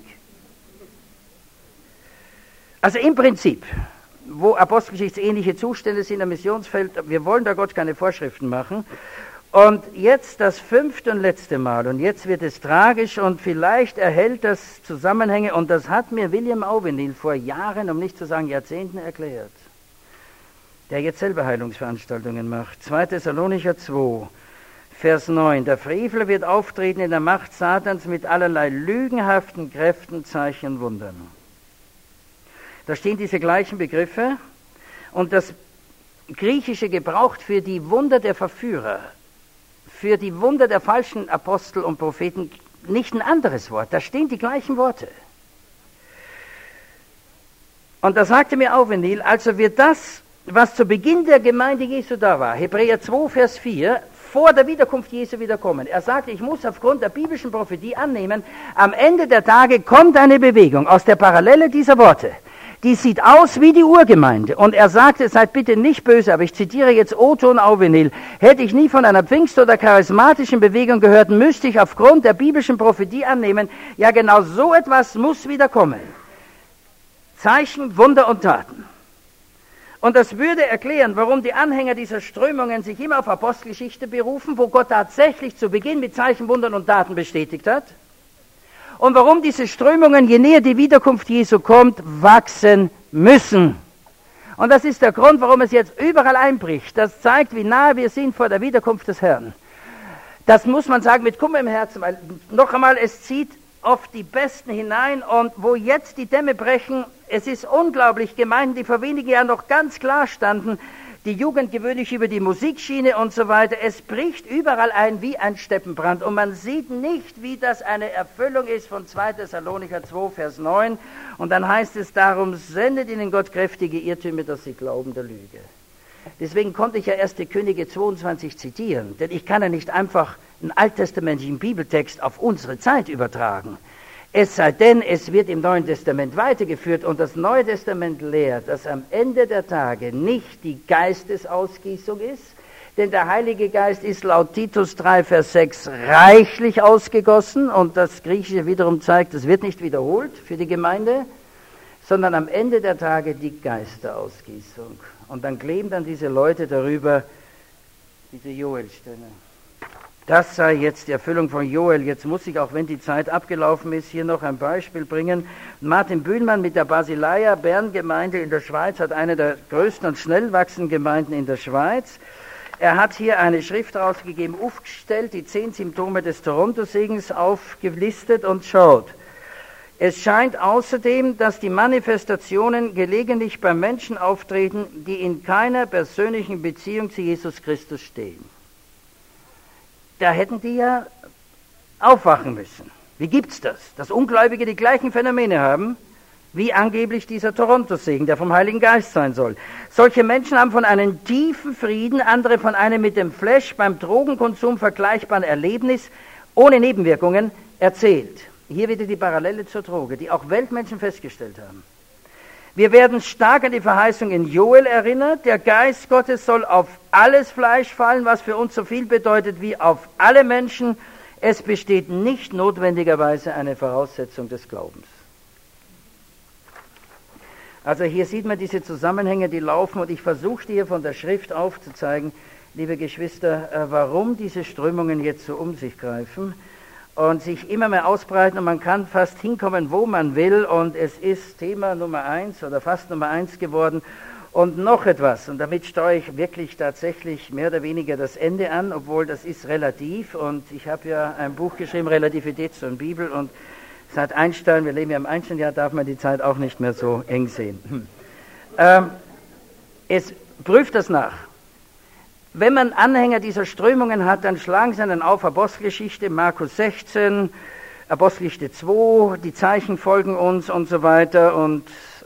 Also im Prinzip, wo apostelgeschichtsähnliche Zustände sind am Missionsfeld, wir wollen da Gott keine Vorschriften machen. Und jetzt das 5. und letzte Mal, und jetzt wird es tragisch und vielleicht erhält das Zusammenhänge, und das hat mir William Auvenil vor Jahren, um nicht zu sagen Jahrzehnten, erklärt, der jetzt selber Heilungsveranstaltungen macht. 2. Thessalonicher 2, Vers 9, der Frevler wird auftreten in der Macht Satans mit allerlei lügenhaften Kräften, Zeichen, Wundern. Da stehen diese gleichen Begriffe und das Griechische gebraucht für die Wunder der Verführer, für die Wunder der falschen Apostel und Propheten nicht ein anderes Wort. Da stehen die gleichen Worte. Und da sagte mir Auvenil, also wird das, was zu Beginn der Gemeinde Jesu da war, Hebräer 2, Vers 4, vor der Wiederkunft Jesu wieder kommen. Er sagte, ich muss aufgrund der biblischen Prophetie annehmen, am Ende der Tage kommt eine Bewegung aus der Parallele dieser Worte. Die sieht aus wie die Urgemeinde. Und er sagte, seid bitte nicht böse, aber ich zitiere jetzt Otto und Auvenil. Hätte ich nie von einer Pfingst- oder charismatischen Bewegung gehört, müsste ich aufgrund der biblischen Prophetie annehmen, ja genau so etwas muss wieder kommen. Zeichen, Wunder und Taten. Und das würde erklären, warum die Anhänger dieser Strömungen sich immer auf Apostelgeschichte berufen, wo Gott tatsächlich zu Beginn mit Zeichen, Wundern und Taten bestätigt hat. Und warum diese Strömungen, je näher die Wiederkunft Jesu kommt, wachsen müssen. Und das ist der Grund, warum es jetzt überall einbricht. Das zeigt, wie nahe wir sind vor der Wiederkunft des Herrn. Das muss man sagen mit Kummer im Herzen, weil noch einmal, es zieht oft die Besten hinein und wo jetzt die Dämme brechen, es ist unglaublich, Gemeinden, die vor wenigen Jahren noch ganz klar standen, die Jugend gewöhnlich über die Musikschiene und so weiter, es bricht überall ein wie ein Steppenbrand und man sieht nicht, wie das eine Erfüllung ist von 2. Thessalonicher 2, Vers 9 und dann heißt es, darum sendet ihnen Gott kräftige Irrtümer, dass sie glauben der Lüge. Deswegen konnte ich ja 1. Könige 22 zitieren, denn ich kann ja nicht einfach einen alttestamentlichen Bibeltext auf unsere Zeit übertragen. Es sei denn, es wird im Neuen Testament weitergeführt und das Neue Testament lehrt, dass am Ende der Tage nicht die Geistesausgießung ist, denn der Heilige Geist ist laut Titus 3, Vers 6 reichlich ausgegossen und das Griechische wiederum zeigt, es wird nicht wiederholt für die Gemeinde, sondern am Ende der Tage die Geisterausgießung. Und dann kleben dann diese Leute darüber, diese Joel-Stelle. Das sei jetzt die Erfüllung von Joel. Jetzt muss ich, auch wenn die Zeit abgelaufen ist, hier noch ein Beispiel bringen. Martin Bühlmann mit der Basileia Bern-Gemeinde in der Schweiz hat eine der größten und schnell wachsenden Gemeinden in der Schweiz. Er hat hier eine Schrift rausgegeben, aufgestellt, die 10 Symptome des Toronto-Segens aufgelistet und schaut. Es scheint außerdem, dass die Manifestationen gelegentlich bei Menschen auftreten, die in keiner persönlichen Beziehung zu Jesus Christus stehen. Da hätten die ja aufwachen müssen. Wie gibt's das? Dass Ungläubige die gleichen Phänomene haben, wie angeblich dieser Toronto-Segen, der vom Heiligen Geist sein soll. Solche Menschen haben von einem tiefen Frieden, andere von einem mit dem Flash beim Drogenkonsum vergleichbaren Erlebnis ohne Nebenwirkungen erzählt. Hier wieder die Parallele zur Droge, die auch Weltmenschen festgestellt haben. Wir werden stark an die Verheißung in Joel erinnert. Der Geist Gottes soll auf alles Fleisch fallen, was für uns so viel bedeutet wie auf alle Menschen. Es besteht nicht notwendigerweise eine Voraussetzung des Glaubens. Also hier sieht man diese Zusammenhänge, die laufen und ich versuchte hier von der Schrift aufzuzeigen, liebe Geschwister, warum diese Strömungen jetzt so um sich greifen und sich immer mehr ausbreiten und man kann fast hinkommen, wo man will und es ist Thema Nummer 1 oder fast Nummer 1 geworden und noch etwas und damit steuere ich wirklich tatsächlich mehr oder weniger das Ende an, obwohl das ist relativ und ich habe ja ein Buch geschrieben, Relativität zur Bibel und seit Einstein, wir leben ja im Einstein-Jahr, darf man die Zeit auch nicht mehr so eng sehen. Es prüft das nach. Wenn man Anhänger dieser Strömungen hat, dann schlagen sie dann auf Apostelgeschichte, Markus 16, Apostelgeschichte 2, die Zeichen folgen uns und so weiter. Und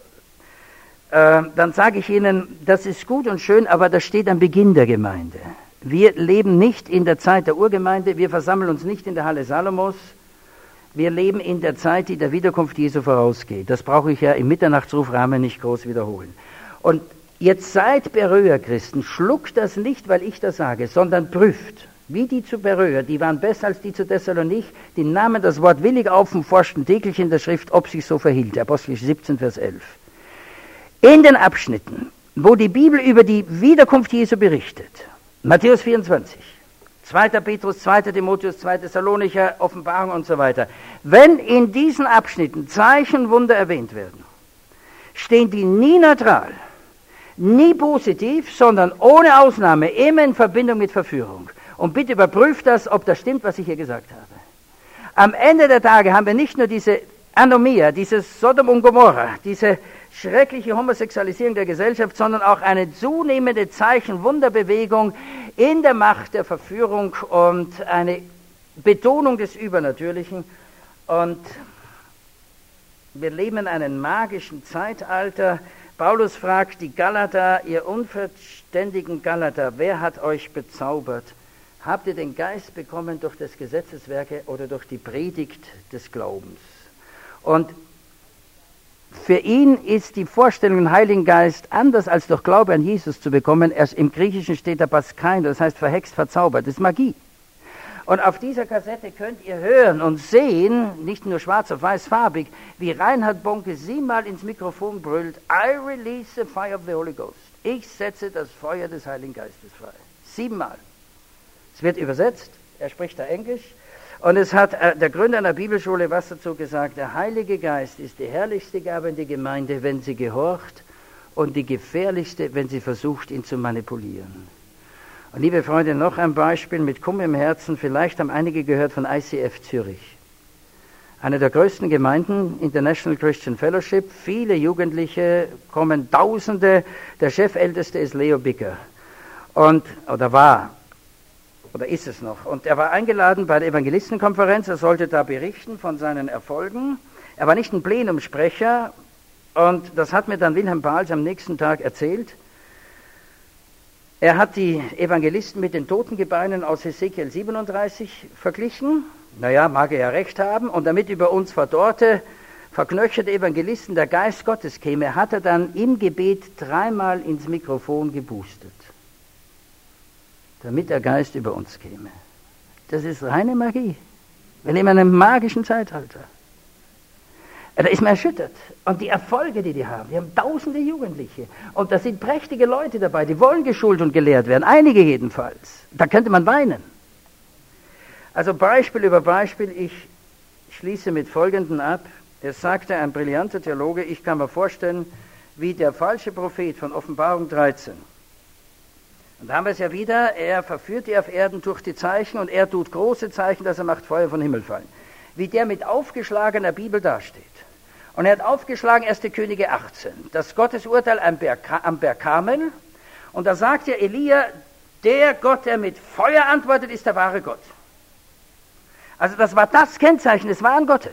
dann sage ich Ihnen, das ist gut und schön, aber das steht am Beginn der Gemeinde. Wir leben nicht in der Zeit der Urgemeinde, wir versammeln uns nicht in der Halle Salomos, wir leben in der Zeit, die der Wiederkunft Jesu vorausgeht. Das brauche ich ja im Mitternachtsrufrahmen nicht groß wiederholen. Und jetzt seid Beröer-Christen, schluckt das nicht, weil ich das sage, sondern prüft, wie die zu Beröer, die waren besser als die zu Thessalonich, die nahmen das Wort willig auf und forschten täglich in der Schrift, ob sich so verhielt. Apostelgeschichte 17, Vers 11. In den Abschnitten, wo die Bibel über die Wiederkunft Jesu berichtet, Matthäus 24, 2. Petrus, 2. Timotheus, 2. Thessalonicher, Offenbarung und so weiter. Wenn in diesen Abschnitten Zeichen, Wunder erwähnt werden, stehen die nie neutral, nie positiv, sondern ohne Ausnahme immer in Verbindung mit Verführung. Und bitte überprüft das, ob das stimmt, was ich hier gesagt habe. Am Ende der Tage haben wir nicht nur diese Anomia, dieses Sodom und Gomorra, diese schreckliche Homosexualisierung der Gesellschaft, sondern auch eine zunehmende Zeichen-Wunderbewegung in der Macht der Verführung und eine Betonung des Übernatürlichen. Und wir leben in einem magischen Zeitalter. Paulus fragt die Galater, ihr unverständigen Galater, wer hat euch bezaubert, Habt ihr den Geist bekommen durch das Gesetzeswerke oder durch die Predigt des Glaubens? Und für ihn ist die Vorstellung, den Heiligen Geist anders als durch Glaube an Jesus zu bekommen. Erst im Griechischen steht da Paskain, das heißt verhext, verzaubert, das ist Magie. Und auf dieser Kassette könnt ihr hören und sehen, nicht nur schwarz auf weiß farbig, wie Reinhard Bonke 7-mal ins Mikrofon brüllt, I release the fire of the Holy Ghost. Ich setze das Feuer des Heiligen Geistes frei. 7-mal. Es wird übersetzt, er spricht da Englisch. Und es hat der Gründer einer Bibelschule was dazu gesagt, der Heilige Geist ist die herrlichste Gabe in die Gemeinde, wenn sie gehorcht, und die gefährlichste, wenn sie versucht, ihn zu manipulieren. Und liebe Freunde, noch ein Beispiel mit Kummer im Herzen, vielleicht haben einige gehört von ICF Zürich. Eine der größten Gemeinden, International Christian Fellowship, viele Jugendliche, kommen Tausende, der Chefälteste ist Leo Bicker. Oder ist es noch. Und er war eingeladen bei der Evangelistenkonferenz, er sollte da berichten von seinen Erfolgen. Er war nicht ein Plenumsprecher, und das hat mir dann Wilhelm Bahls am nächsten Tag erzählt. Er hat die Evangelisten mit den Totengebeinen aus Hesekiel 37 verglichen. Naja, mag er ja recht haben. Und damit über uns verdorrte, verknöcherte Evangelisten der Geist Gottes käme, hat er dann im Gebet 3-mal ins Mikrofon gepustet, damit der Geist über uns käme. Das ist reine Magie. Wir leben in einem magischen Zeitalter. Da ist man erschüttert. Und die Erfolge, die haben, wir haben tausende Jugendliche. Und da sind prächtige Leute dabei, die wollen geschult und gelehrt werden. Einige jedenfalls. Da könnte man weinen. Also Beispiel über Beispiel. Ich schließe mit Folgendem ab. Es sagte ein brillanter Theologe, ich kann mir vorstellen, wie der falsche Prophet von Offenbarung 13. Und da haben wir es ja wieder, er verführt die auf Erden durch die Zeichen und er tut große Zeichen, dass er macht Feuer vom Himmel fallen. Wie der mit aufgeschlagener Bibel dasteht. Und er hat aufgeschlagen 1. Könige 18, das Gottesurteil am Berg Karmel. Und da sagt ja Elia, der Gott, der mit Feuer antwortet, ist der wahre Gott. Also das war das Kennzeichen des wahren Gottes.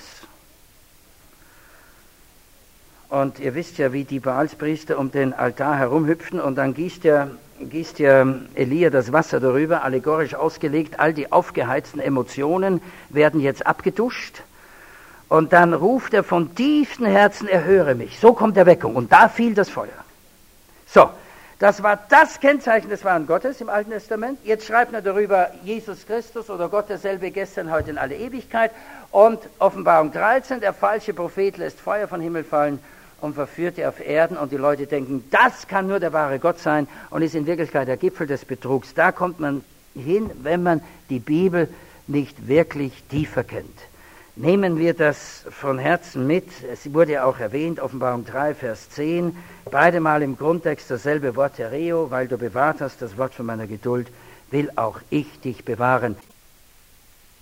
Und ihr wisst ja, wie die Baalspriester um den Altar herumhüpfen und dann gießt ja Elia das Wasser darüber, allegorisch ausgelegt, all die aufgeheizten Emotionen werden jetzt abgeduscht. Und dann ruft er von tiefstem Herzen, erhöre mich. So kommt Erweckung. Und da fiel das Feuer. So, das war das Kennzeichen des wahren Gottes im Alten Testament. Jetzt schreibt er darüber Jesus Christus oder Gott derselbe gestern, heute in alle Ewigkeit. Und Offenbarung 13, der falsche Prophet lässt Feuer vom Himmel fallen und verführt die auf Erden. Und die Leute denken, das kann nur der wahre Gott sein und ist in Wirklichkeit der Gipfel des Betrugs. Da kommt man hin, wenn man die Bibel nicht wirklich tiefer kennt. Nehmen wir das von Herzen mit. Es wurde ja auch erwähnt, Offenbarung 3, Vers 10, beide Mal im Grundtext dasselbe Wort Tereo, weil du bewahrt hast das Wort von meiner Geduld, will auch ich dich bewahren.